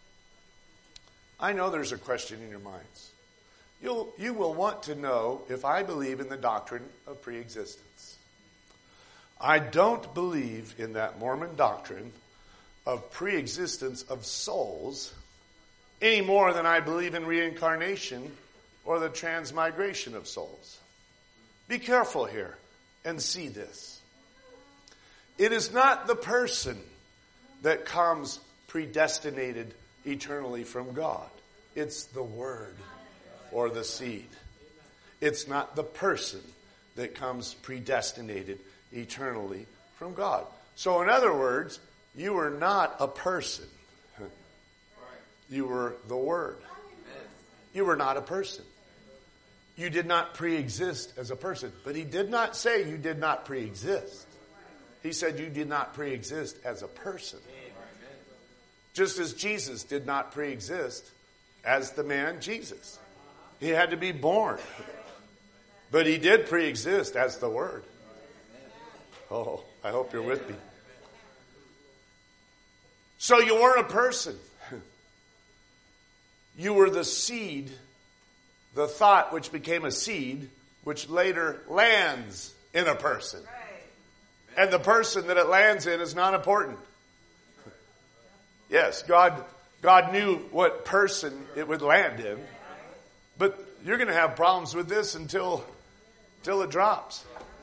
I know there's a question in your minds. You will want to know if I believe in the doctrine of preexistence. I don't believe in that Mormon doctrine of preexistence of souls any more than I believe in reincarnation or the transmigration of souls. Be careful here and see this. It is not the person that comes predestinated eternally from God. It's the word or the seed. It's not the person that comes predestinated eternally from God. So in other words, you were not a person. You were the Word. You were not a person. You did not pre-exist as a person. But he did not say you did not pre-exist. He said you did not pre-exist as a person. Just as Jesus did not pre-exist as the man Jesus. He had to be born. But he did pre-exist as the Word. Oh, I hope you're with me. So you weren't a person. You were the seed, the thought which became a seed, which later lands in a person. And the person that it lands in is not important. Yes, God knew what person it would land in. But you're going to have problems with this until it drops.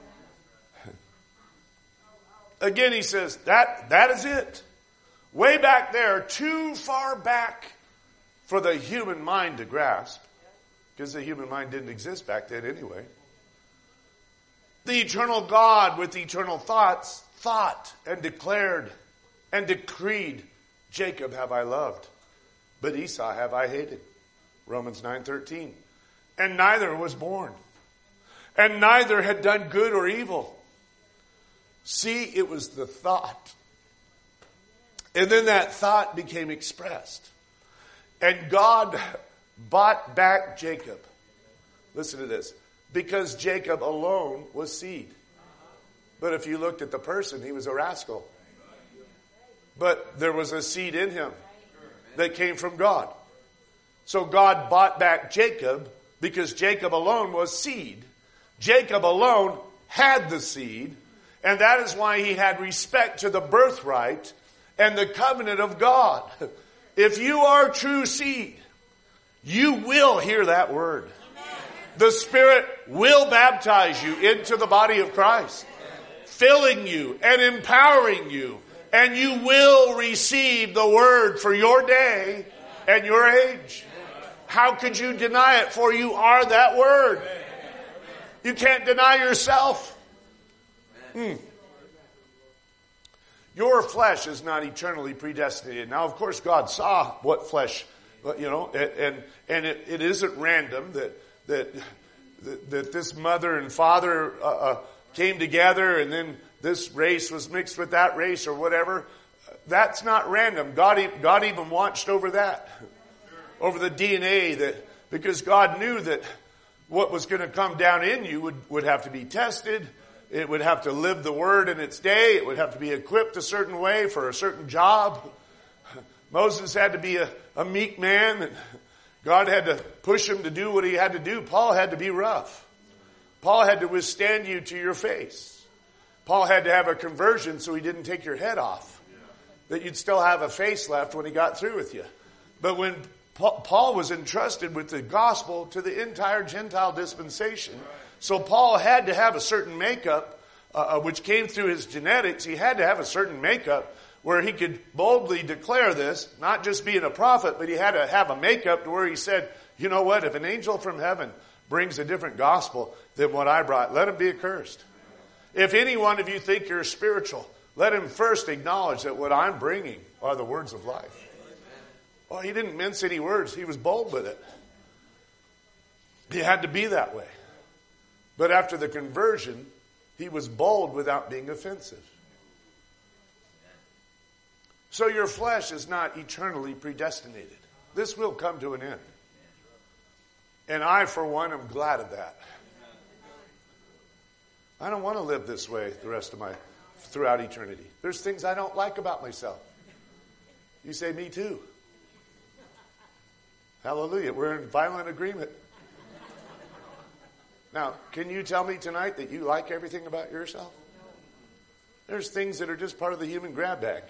Again, he says, that is it. Way back there, too far back for the human mind to grasp. Because the human mind didn't exist back then anyway. The eternal God with eternal thoughts thought and declared and decreed, Jacob have I loved, but Esau have I hated. Romans 9:13. And neither was born. And neither had done good or evil. See, it was the thought. And then that thought became expressed. And God bought back Jacob. Listen to this. Because Jacob alone was seed. But if you looked at the person, he was a rascal. But there was a seed in him that came from God. So God bought back Jacob because Jacob alone was seed. Jacob alone had the seed. And that is why he had respect to the birthright and the covenant of God. If you are true seed, you will hear that word. The Spirit will baptize you into the body of Christ, filling you and empowering you. And you will receive the word for your day and your age. How could you deny it? For you are that word. You can't deny yourself. Your flesh is not eternally predestinated. Now, of course, God saw what flesh, and it isn't random that this mother and father came together and then this race was mixed with that race or whatever. That's not random. God even watched over that, over the DNA, because God knew that what was going to come down in you would have to be tested. It would have to live the word in its day. It would have to be equipped a certain way for a certain job. Moses had to be a meek man. And God had to push him to do what he had to do. Paul had to be rough. Paul had to withstand you to your face. Paul had to have a conversion so he didn't take your head off. That you'd still have a face left when he got through with you. But when Paul was entrusted with the gospel to the entire Gentile dispensation, so Paul had to have a certain makeup, which came through his genetics. He had to have a certain makeup where he could boldly declare this, not just being a prophet, but he had to have a makeup to where he said, you know what, if an angel from heaven brings a different gospel than what I brought, let him be accursed. If any one of you think you're spiritual, let him first acknowledge that what I'm bringing are the words of life. Well, he didn't mince any words. He was bold with it. He had to be that way. But after the conversion, he was bold without being offensive. So your flesh is not eternally predestinated. This will come to an end. And I, for one, am glad of that. I don't want to live this way the rest of throughout eternity. There's things I don't like about myself. You say, me too. Hallelujah. We're in violent agreement. Now, can you tell me tonight that you like everything about yourself? There's things that are just part of the human grab bag.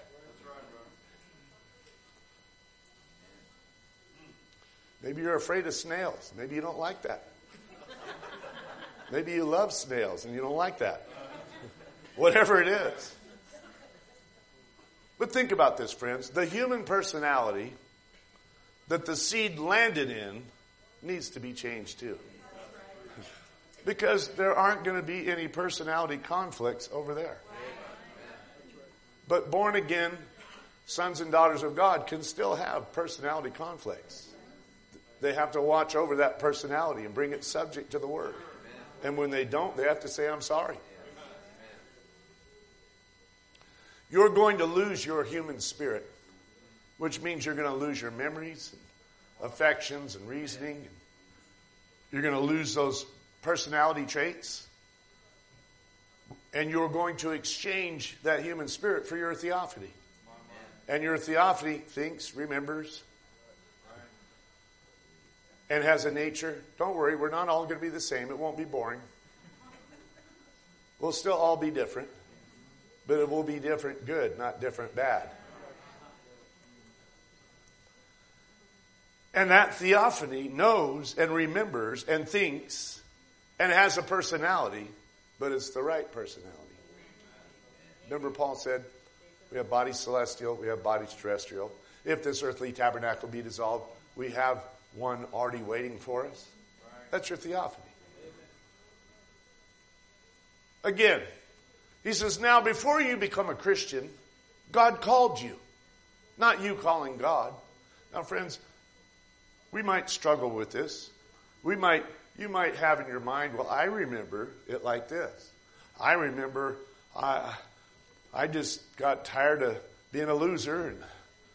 Maybe you're afraid of snails. Maybe you don't like that. Maybe you love snails and you don't like that. Whatever it is. But think about this, friends. The human personality that the seed landed in needs to be changed too. Because there aren't going to be any personality conflicts over there. But born again sons and daughters of God can still have personality conflicts. They have to watch over that personality and bring it subject to the Word. And when they don't, they have to say, I'm sorry. You're going to lose your human spirit, which means you're going to lose your memories, and affections, and reasoning. You're going to lose those personality traits. And you're going to exchange that human spirit for your theophany. And your theophany thinks, remembers, and has a nature. Don't worry, we're not all going to be the same. It won't be boring. We'll still all be different. But it will be different good, not different bad. And that theophany knows and remembers and thinks and has a personality, but it's the right personality. Remember Paul said, we have bodies celestial, we have bodies terrestrial. If this earthly tabernacle be dissolved, we have one already waiting for us. That's your theophany. Again, he says, now before you become a Christian, God called you. Not you calling God. Now friends, we might struggle with this. You might have in your mind, well, I remember it like this. I remember I just got tired of being a loser, and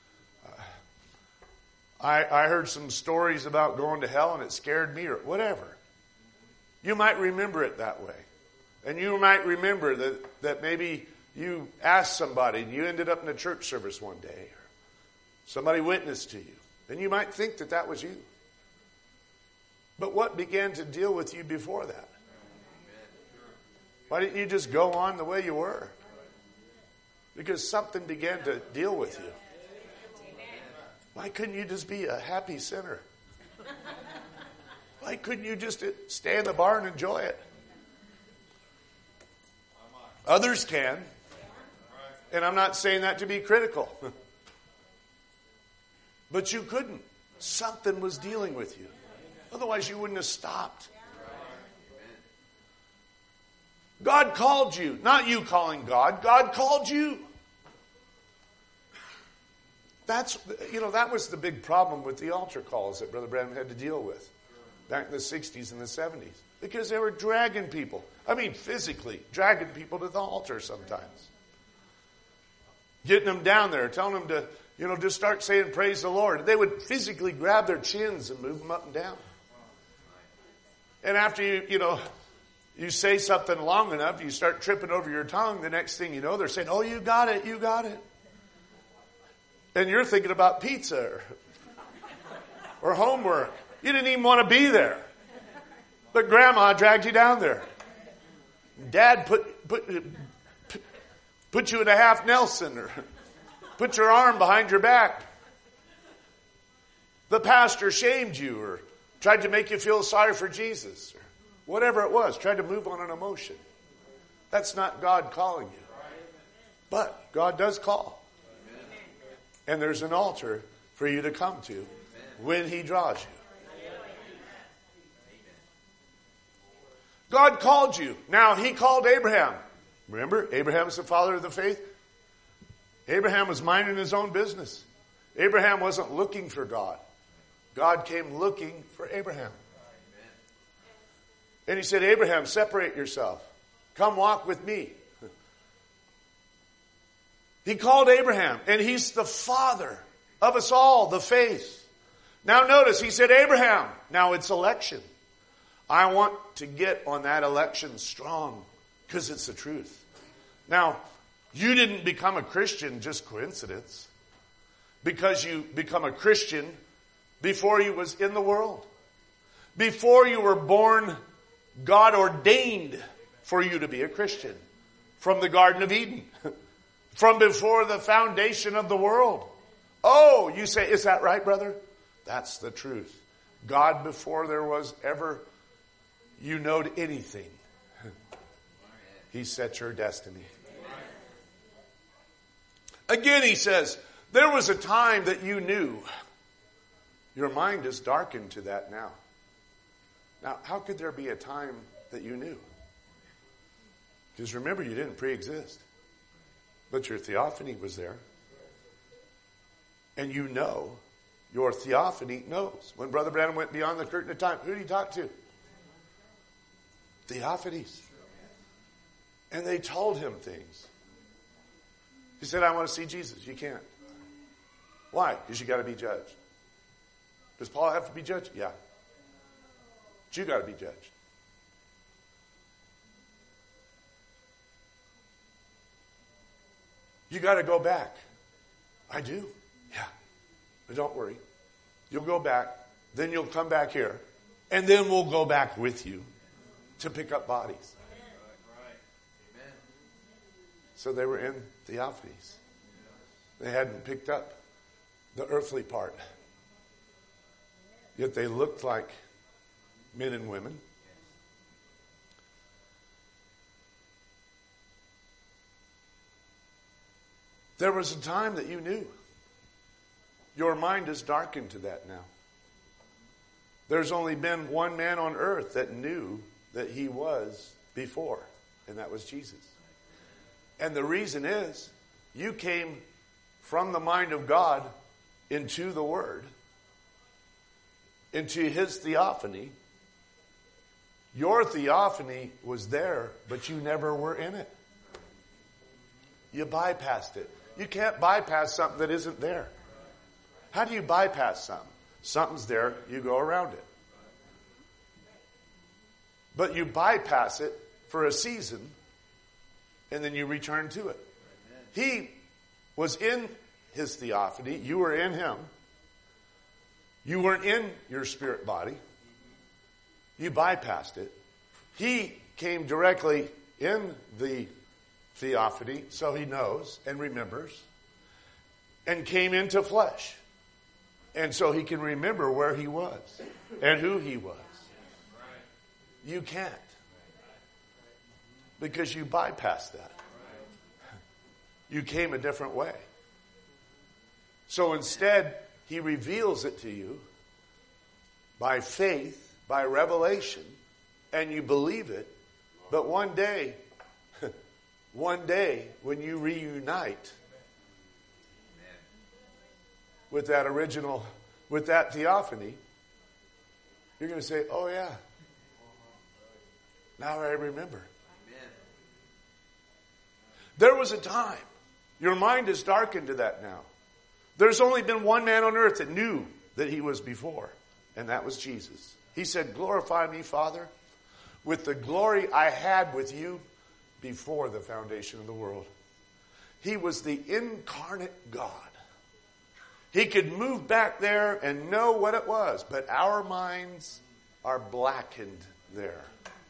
I heard some stories about going to hell and it scared me or whatever. You might remember it that way. And you might remember that maybe you asked somebody and you ended up in a church service one day, or somebody witnessed to you. And you might think that that was you. But what began to deal with you before that? Why didn't you just go on the way you were? Because something began to deal with you. Why couldn't you just be a happy sinner? Why couldn't you just stay in the bar and enjoy it? Others can. And I'm not saying that to be critical. But you couldn't. Something was dealing with you. Otherwise you wouldn't have stopped. God called you. Not you calling God. God called you. That was the big problem with the altar calls that Brother Branham had to deal with back in the 60s and the 70s. Because they were dragging people. I mean, physically dragging people to the altar sometimes. Getting them down there, telling them to, just start saying praise the Lord. They would physically grab their chins and move them up and down. And after you say something long enough, you start tripping over your tongue, the next thing you know, they're saying, oh, you got it, you got it. And you're thinking about pizza or homework. You didn't even want to be there. But Grandma dragged you down there. Dad put you in a half Nelson or put your arm behind your back. The pastor shamed you or tried to make you feel sorry for Jesus or whatever it was. Tried to move on an emotion. That's not God calling you. But God does call. And there's an altar for you to come to when He draws you. God called you. Now, He called Abraham. Remember, Abraham's the father of the faith. Abraham was minding his own business. Abraham wasn't looking for God. God came looking for Abraham. And He said, Abraham, separate yourself. Come walk with me. He called Abraham, and he's the father of us all, the faith. Now notice, he said, Abraham, now it's election. I want to get on that election strong because it's the truth. Now, you didn't become a Christian just coincidence, because you become a Christian before you was in the world. Before you were born, God ordained for you to be a Christian from the Garden of Eden, from before the foundation of the world. Oh, you say, is that right, brother? That's the truth. God, before there was ever you knowed anything, He set your destiny. Again, He says, there was a time that you knew. Your mind is darkened to that now. Now, how could there be a time that you knew? Because remember, you didn't pre-exist. But your theophany was there. And you know, your theophany knows. When Brother Branham went beyond the curtain of time, who did he talk to? Theophanies. And they told him things. He said, I want to see Jesus. You can't. Why? Because you got to be judged. Does Paul have to be judged? Yeah. But you got to be judged. You got to go back. I do? Yeah. But don't worry. You'll go back. Then you'll come back here. And then we'll go back with you to pick up bodies. So they were in theophanies. They hadn't picked up the earthly part. Yet they looked like men and women. There was a time that you knew. Your mind is darkened to that now. There's only been one man on earth that knew that He was before, and that was Jesus. And the reason is, you came from the mind of God into the Word, into His theophany. Your theophany was there, but you never were in it. You bypassed it. You can't bypass something that isn't there. How do you bypass something? Something's there, you go around it. But you bypass it for a season, and then you return to it. He was in His theophany. You were in Him. You weren't in your spirit body. You bypassed it. He came directly in the theophany, so He knows and remembers, and came into flesh. And so He can remember where He was and who He was. You can't. Because you bypassed that. You came a different way. So instead, He reveals it to you by faith, by revelation, and you believe it. But one day, when you reunite with that original, with that theophany, you're going to say, oh yeah, now I remember. There was a time. Your mind is darkened to that now. There's only been one man on earth that knew that He was before, and that was Jesus. He said, glorify me, Father, with the glory I had with you before the foundation of the world. He was the incarnate God. He could move back there and know what it was, but our minds are blackened there.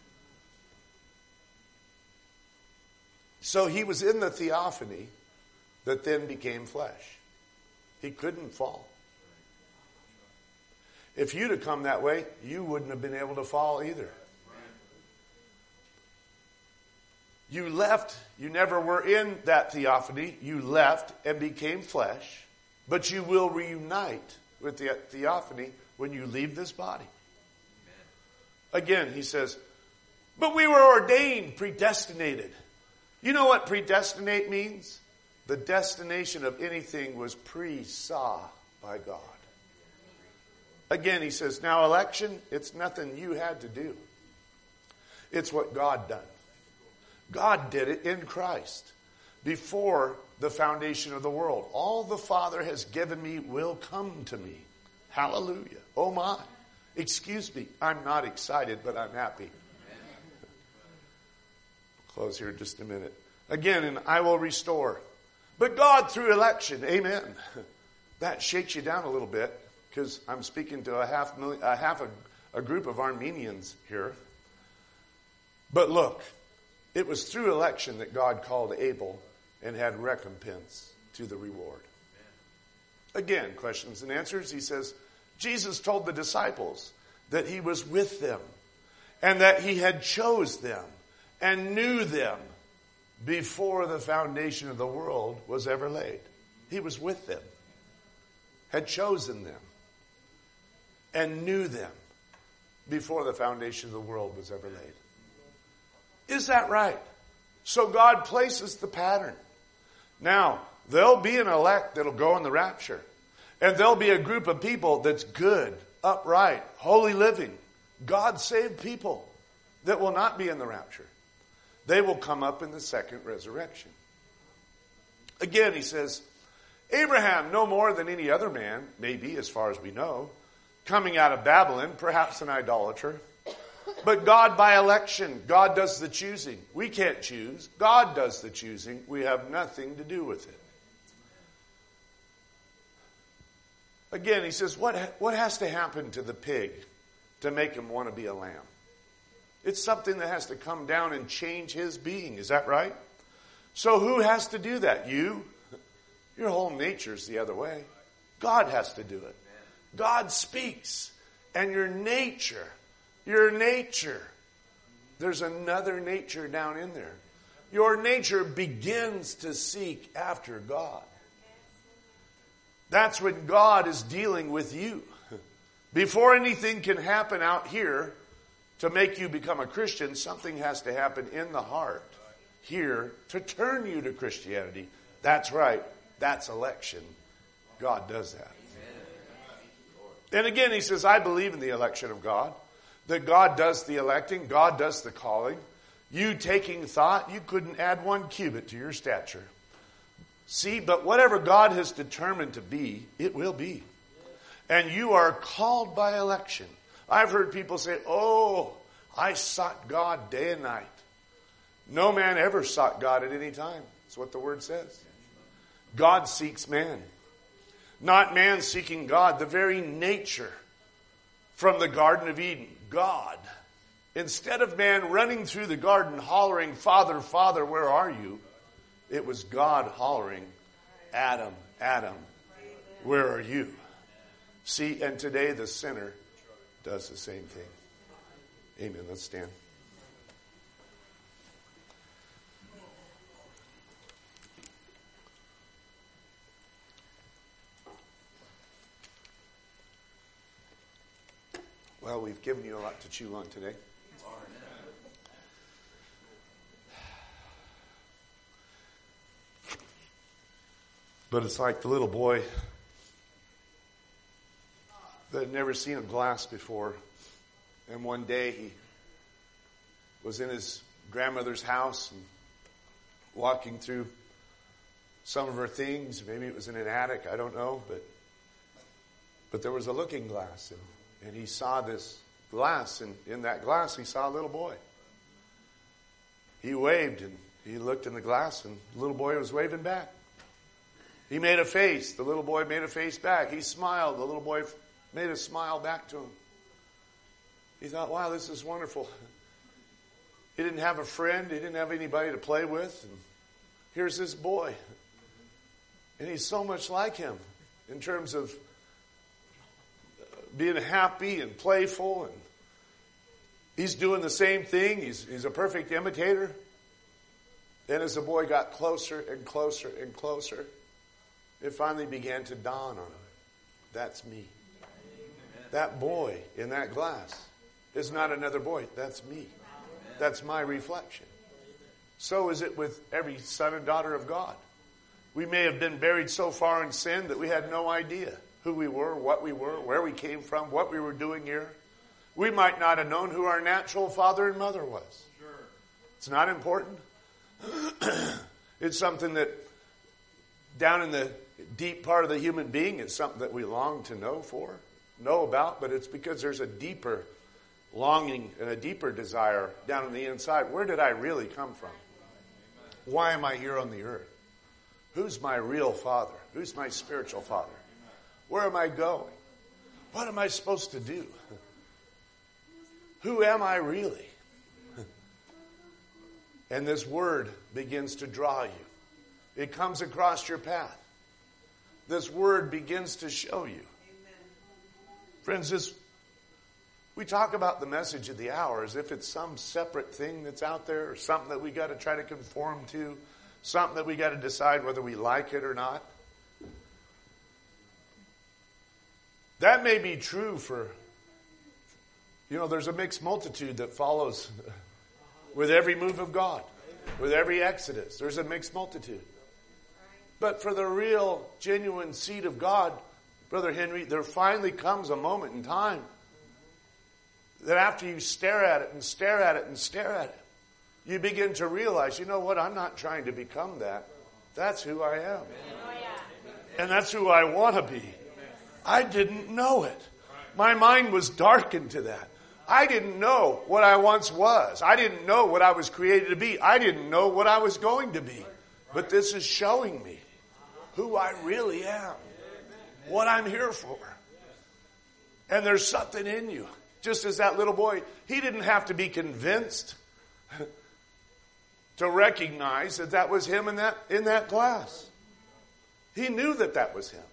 So He was in the theophany that then became flesh. He couldn't fall. If you'd have come that way, you wouldn't have been able to fall either. You left, you never were in that theophany. You left and became flesh, but you will reunite with the theophany when you leave this body. Again, He says, but we were ordained, predestinated. You know what predestinate means? The destination of anything was pre-saw by God. Again, He says, now election, it's nothing you had to do. It's what God done. God did it in Christ. before the foundation of the world. All the Father has given me will come to me. Hallelujah. Oh my. Excuse me. I'm not excited, but I'm happy. I'll close here in just a minute. Again, and I will restore. But God through election. Amen. That shakes you down a little bit because I'm speaking to a group of Armenians here. But look, it was through election that God called Abel and had recompense to the reward. Again, questions and answers. He says, Jesus told the disciples that he was with them and that he had chose them and knew them before the foundation of the world was ever laid. He was with them, had chosen them, and knew them before the foundation of the world was ever laid. Is that right? So God places the pattern. Now, there'll be an elect that'll go in the rapture. And there'll be a group of people that's good, upright, holy living, God-saved people that will not be in the rapture. They will come up in the second resurrection. Again, he says, Abraham, no more than any other man, maybe as far as we know, coming out of Babylon, perhaps an idolater. But God by election, God does the choosing. We can't choose. God does the choosing. We have nothing to do with it. Again, he says, what has to happen to the pig to make him want to be a lamb? It's something that has to come down and change his being. Is that right? So who has to do that? You? Your whole nature's the other way. God has to do it. God speaks. And your nature, there's another nature down in there. Your nature begins to seek after God. That's when God is dealing with you. Before anything can happen out here to make you become a Christian, something has to happen in the heart here to turn you to Christianity. That's right. That's election. God does that. And again, he says, I believe in the election of God. That God does the electing. God does the calling. You taking thought, you couldn't add 1 cubit to your stature. See, but whatever God has determined to be, it will be. And you are called by election. I've heard people say, oh, I sought God day and night. No man ever sought God at any time. That's what the word says. God seeks man. Not man seeking God. The very nature from the Garden of Eden. God. Instead of man running through the garden hollering, Father, Father, where are you? It was God hollering, Adam, Adam, where are you? See, and today the sinner does the same thing. Amen. Let's stand. Well, we've given you a lot to chew on today. But it's like the little boy that had never seen a glass before. And one day he was in his grandmother's house and walking through some of her things. Maybe it was in an attic, I don't know. But there was a looking glass. And he saw this glass. And in that glass he saw a little boy. He waved and he looked in the glass and the little boy was waving back. He made a face. The little boy made a face back. He smiled. The little boy made a smile back to him. He thought, wow, this is wonderful. He didn't have a friend. He didn't have anybody to play with. And here's this boy. And he's so much like him in terms of being happy and playful. And he's doing the same thing. He's a perfect imitator. Then as the boy got closer and closer and closer, it finally began to dawn on him. That's me. That boy in that glass is not another boy. That's me. That's my reflection. So is it with every son and daughter of God. We may have been buried so far in sin that we had no idea who we were, what we were, where we came from, what we were doing here. We might not have known who our natural father and mother was. It's not important. It's something that down in the deep part of the human being, it's something that we long to know about, but it's because there's a deeper longing and a deeper desire down on the inside. Where did I really come from? Why am I here on the earth? Who's my real father? Who's my spiritual father? Where am I going? What am I supposed to do? Who am I really? And this word begins to draw you. It comes across your path. This word begins to show you. Friends, we talk about the message of the hour as if it's some separate thing that's out there, or something that we got to try to conform to, something that we got to decide whether we like it or not. That may be true for, there's a mixed multitude that follows with every move of God, with every exodus. There's a mixed multitude. But for the real, genuine seed of God, Brother Henry, there finally comes a moment in time that after you stare at it and stare at it and stare at it, you begin to realize, you know what, I'm not trying to become that. That's who I am. And that's who I want to be. I didn't know it. My mind was darkened to that. I didn't know what I once was. I didn't know what I was created to be. I didn't know what I was going to be. But this is showing me who I really am, what I'm here for. And there's something in you. Just as that little boy, he didn't have to be convinced to recognize that that was him in that class. He knew that that was him.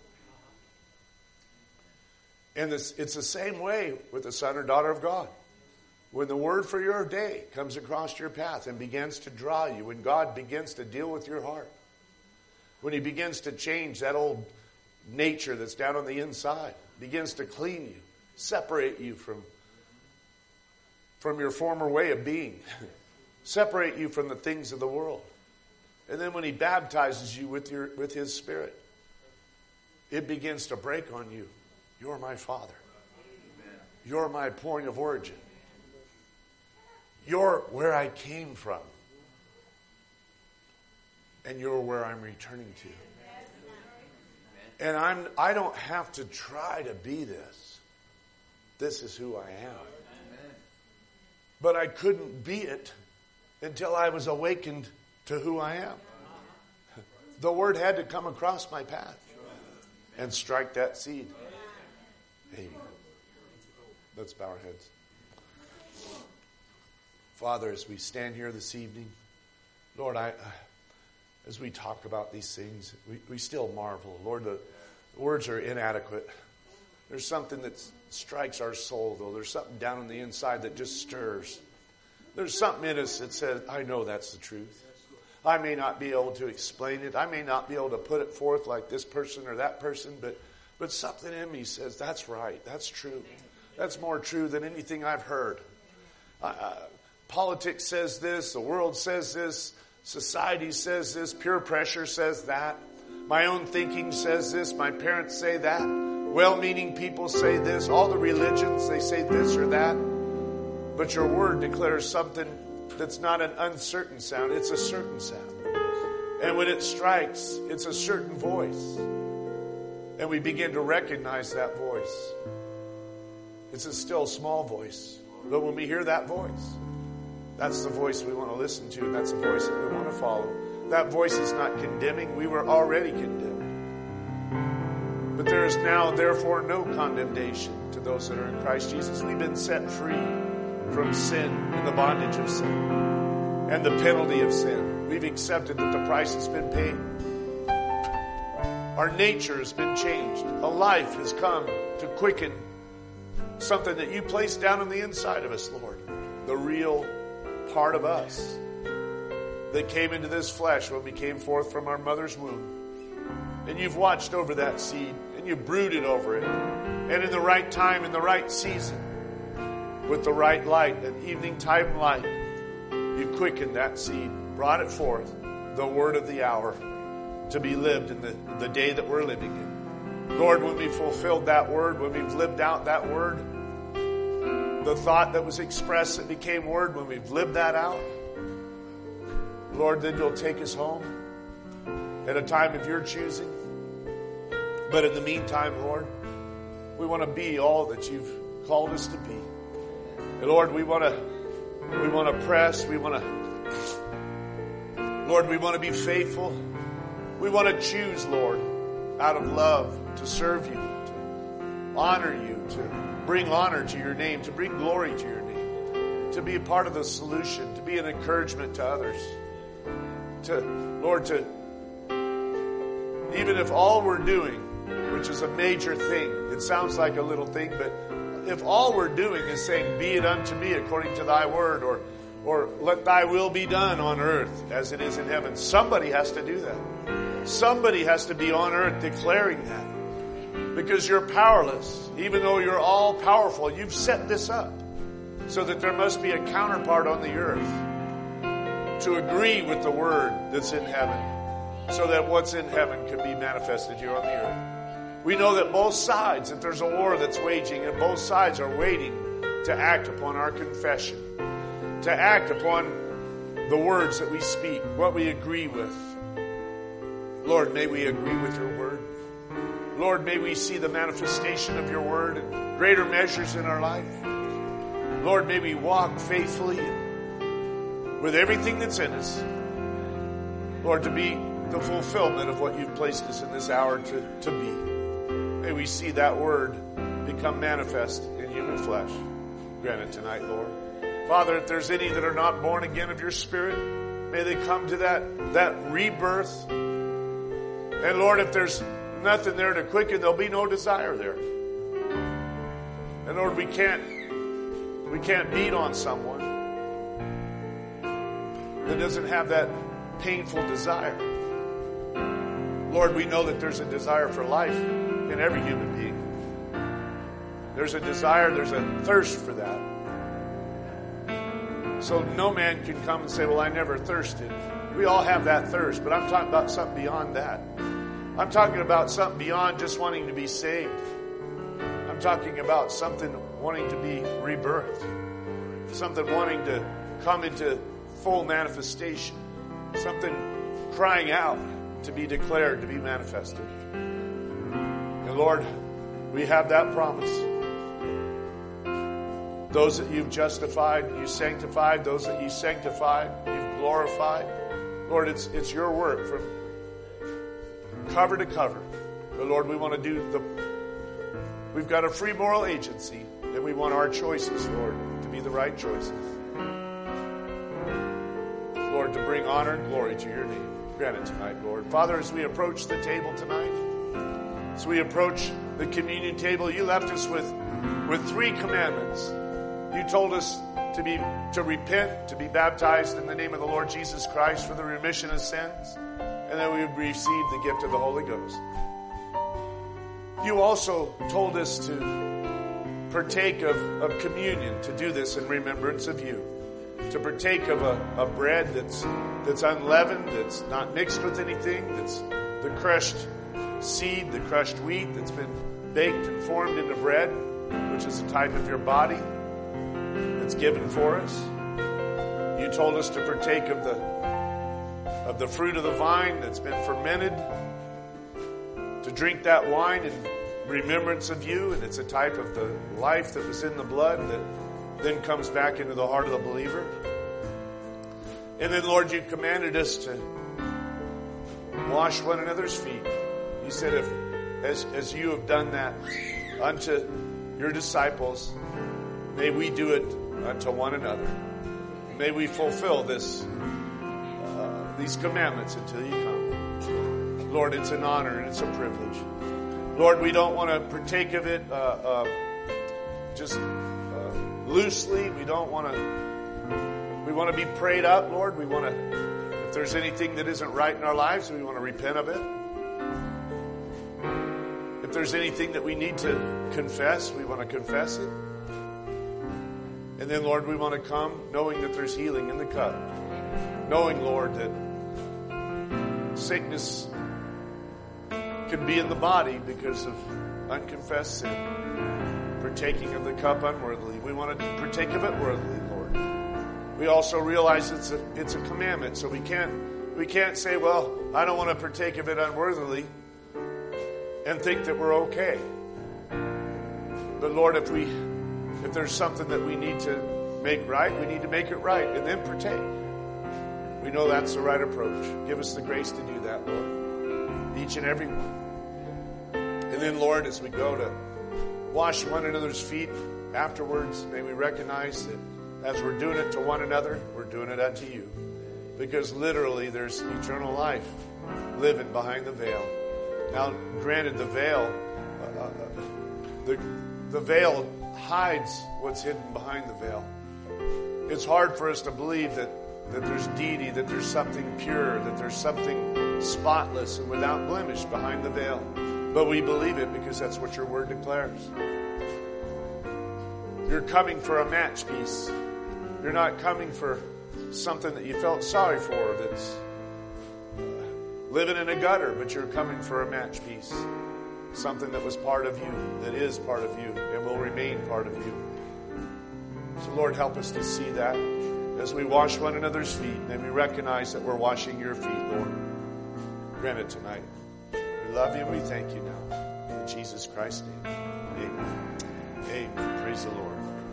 And it's the same way with the son or daughter of God. When the word for your day comes across your path and begins to draw you, when God begins to deal with your heart, when he begins to change that old nature that's down on the inside, begins to clean you, separate you from your former way of being, separate you from the things of the world. And then when he baptizes you with his Spirit, it begins to break on you. You're my Father. You're my point of origin. You're where I came from. And you're where I'm returning to. And I don't have to try to be this. This is who I am. But I couldn't be it until I was awakened to who I am. The word had to come across my path and strike that seed. Hey, let's bow our heads. Father, as we stand here this evening, Lord, as we talk about these things, we still marvel. Lord, the words are inadequate. There's something that strikes our soul, though. There's something down on the inside that just stirs. There's something in us that says, I know that's the truth. I may not be able to explain it. I may not be able to put it forth like this person or that person, but something in me says, that's right. That's true. That's more true than anything I've heard. Politics says this. The world says this. Society says this. Peer pressure says that. My own thinking says this. My parents say that. Well-meaning people say this. All the religions, they say this or that. But your word declares something that's not an uncertain sound. It's a certain sound. And when it strikes, it's a certain voice. And we begin to recognize that voice. It's a still small voice. But when we hear that voice, that's the voice we want to listen to. And that's the voice that we want to follow. That voice is not condemning. We were already condemned. But there is now, therefore, no condemnation to those that are in Christ Jesus. We've been set free from sin and the bondage of sin and the penalty of sin. We've accepted that the price has been paid. Our nature has been changed. A life has come to quicken something that you placed down on the inside of us, Lord. The real part of us that came into this flesh when we came forth from our mother's womb. And you've watched over that seed, and you brooded over it. And in the right time, in the right season, with the right light, an evening time light, you quickened that seed, brought it forth, the word of the hour, to be lived in the day that we're living in. Lord, when we fulfilled that word, when we've lived out that word, the thought that was expressed that became word, when we've lived that out, Lord, then you'll take us home at a time of your choosing. But in the meantime, Lord, we want to be all that you've called us to be. And Lord, we want to press. Lord, we want to be faithful. We want to choose, Lord, out of love to serve you, to honor you, to bring honor to your name, to bring glory to your name, to be a part of the solution, to be an encouragement to others. Lord, even if all we're doing, which is a major thing, it sounds like a little thing, but if all we're doing is saying, be it unto me according to thy word, or let thy will be done on earth as it is in heaven, somebody has to do that. Somebody has to be on earth declaring that. Because you're powerless. Even though you're all powerful, you've set this up so that there must be a counterpart on the earth to agree with the word that's in heaven, so that what's in heaven can be manifested here on the earth. We know that both sides, that there's a war that's waging, and both sides are waiting to act upon our confession, to act upon the words that we speak, what we agree with. Lord, may we agree with your word. Lord, may we see the manifestation of your word in greater measures in our life. Lord, may we walk faithfully with everything that's in us. Lord, to be the fulfillment of what you've placed us in this hour to be. May we see that word become manifest in human flesh. Grant it tonight, Lord. Father, if there's any that are not born again of your Spirit, may they come to that rebirth. And Lord, if there's nothing there to quicken, there'll be no desire there. And Lord, we can't beat on someone that doesn't have that painful desire. Lord, we know that there's a desire for life in every human being. There's a desire, there's a thirst for that. So no man can come and say, well, I never thirsted. We all have that thirst, but I'm talking about something beyond that. I'm talking about something beyond just wanting to be saved. I'm talking about something wanting to be rebirthed. Something wanting to come into full manifestation. Something crying out to be declared, to be manifested. And Lord, we have that promise. Those that you've justified, you sanctified. Those that you sanctified, you've glorified. Lord, it's your work from cover to cover. But Lord, we want to we've got a free moral agency, and we want our choices, Lord, to be the right choices. Lord, to bring honor and glory to your name. Grant it tonight, Lord. Father, as we approach the table tonight, as we approach the communion table, you left us with 3 commandments. You told us to repent, to be baptized in the name of the Lord Jesus Christ for the remission of sins, and then we would receive the gift of the Holy Ghost. You also told us to partake of communion, to do this in remembrance of you. To partake of a bread that's unleavened, that's not mixed with anything, that's the crushed seed, the crushed wheat that's been baked and formed into bread, which is a type of your body that's given for us. You told us to partake of the fruit of the vine that's been fermented, to drink that wine in remembrance of you, and it's a type of the life that was in the blood that then comes back into the heart of the believer. And then, Lord, you commanded us to wash one another's feet. You said, as you have done that unto your disciples, may we do it unto one another. May we fulfill these commandments until you come. Lord, it's an honor and it's a privilege. Lord, we don't want to partake of it just loosely. We want to be prayed up, Lord. If there's anything that isn't right in our lives, we want to repent of it. If there's anything that we need to confess, we want to confess it. And then, Lord, we want to come knowing that there's healing in the cup. Knowing, Lord, that sickness can be in the body because of unconfessed sin. Partaking of the cup unworthily. We want to partake of it worthily, Lord. We also realize it's a commandment, so we can't We can't say, well, I don't want to partake of it unworthily and think that we're okay. But Lord, if there's something that we need to make right, we need to make it right and then partake. We know that's the right approach. Give us the grace to do that, Lord. Each and every one. And then, Lord, as we go to wash one another's feet afterwards, may we recognize that as we're doing it to one another, we're doing it unto you. Because literally there's eternal life living behind the veil. Now, granted, the veil hides what's hidden behind the veil. It's hard for us to believe that there's deity, that there's something pure, that there's something spotless and without blemish behind the veil. But we believe it because that's what your word declares. You're coming for a match piece. You're not coming for something that you felt sorry for that's living in a gutter, but you're coming for a match piece. Something that was part of you, that is part of you, and will remain part of you. So Lord, help us to see that as we wash one another's feet, and we recognize that we're washing your feet, Lord. Grant it tonight. We love you and we thank you now. In Jesus Christ's name, amen. Amen. Praise the Lord.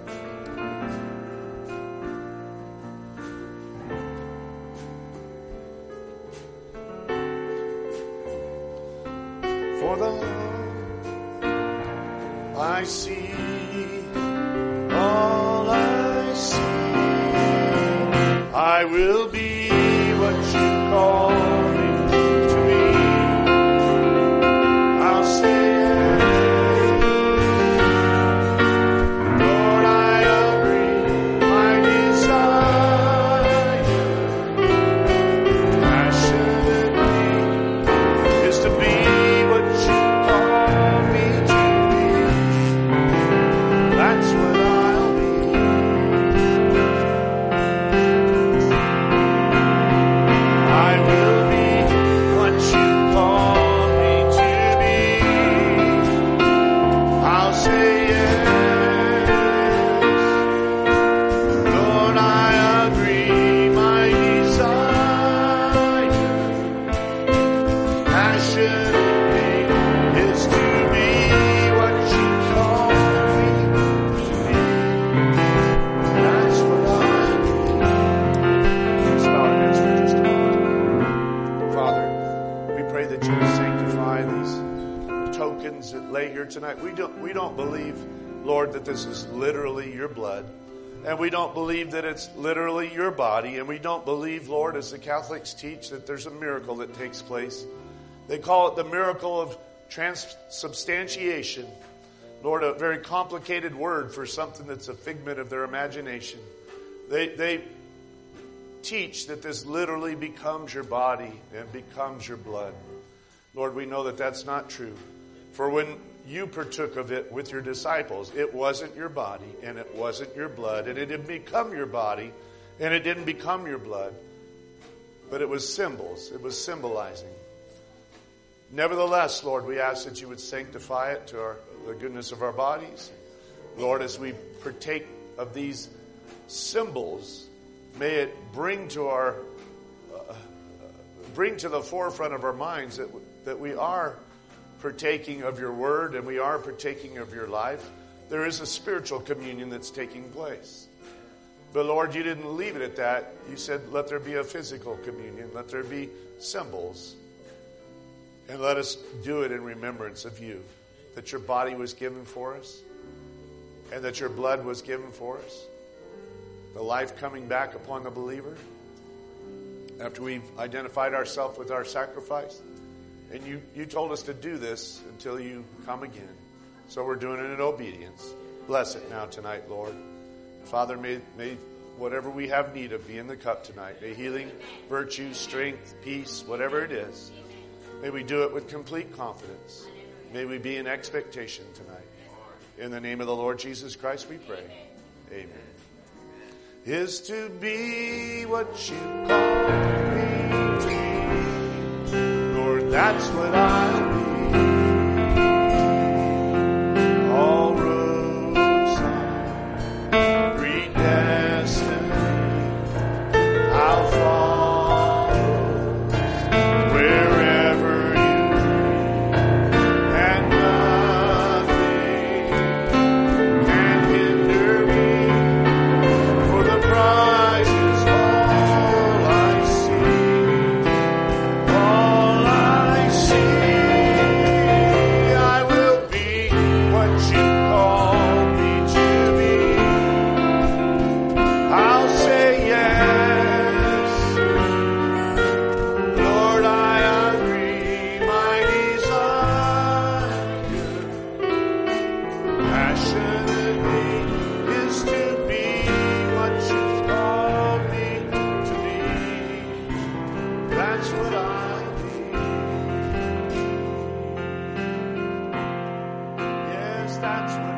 For the Lord I see, all I see, I will be what you call me to be. I'll say Lord, I agree, my desire, passionately, is to be what you call me to be. That's what I'll be. I will be what you call me to be. I'll say yes. Lord, I agree, my desire, passionately, is to be what you call me to be. That's what I do. Let's bow our heads for just a moment. Father, we pray that you will sanctify these tokens that lay here tonight. We don't believe, Lord, that this is literally your blood. And we don't believe that it's literally your body. And we don't believe, Lord, as the Catholics teach, that there's a miracle that takes place. They call it the miracle of transubstantiation. Lord, a very complicated word for something that's a figment of their imagination. They teach that this literally becomes your body and becomes your blood. Lord, we know that that's not true. For when you partook of it with your disciples, it wasn't your body and it wasn't your blood, and it didn't become your body and it didn't become your blood, but it was symbols. It was symbolizing. Nevertheless, Lord, we ask that you would sanctify it to the goodness of our bodies. Lord, as we partake of these symbols, may it bring to the forefront of our minds that we are partaking of your word and we are partaking of your life. There is a spiritual communion that's taking place. But Lord, you didn't leave it at that. You said, let there be a physical communion. Let there be symbols. And let us do it in remembrance of you, that your body was given for us and that your blood was given for us. The life coming back upon the believer after we've identified ourselves with our sacrifice. And you told us to do this until you come again. So we're doing it in obedience. Bless it now tonight, Lord. Father, may whatever we have need of be in the cup tonight. May healing, virtue, strength, peace, whatever it is, may we do it with complete confidence. May we be in expectation tonight. In the name of the Lord Jesus Christ we pray. Amen. Is to be what you call me to be. Lord, that's what I'll be. All roads are predestined. I'll follow that's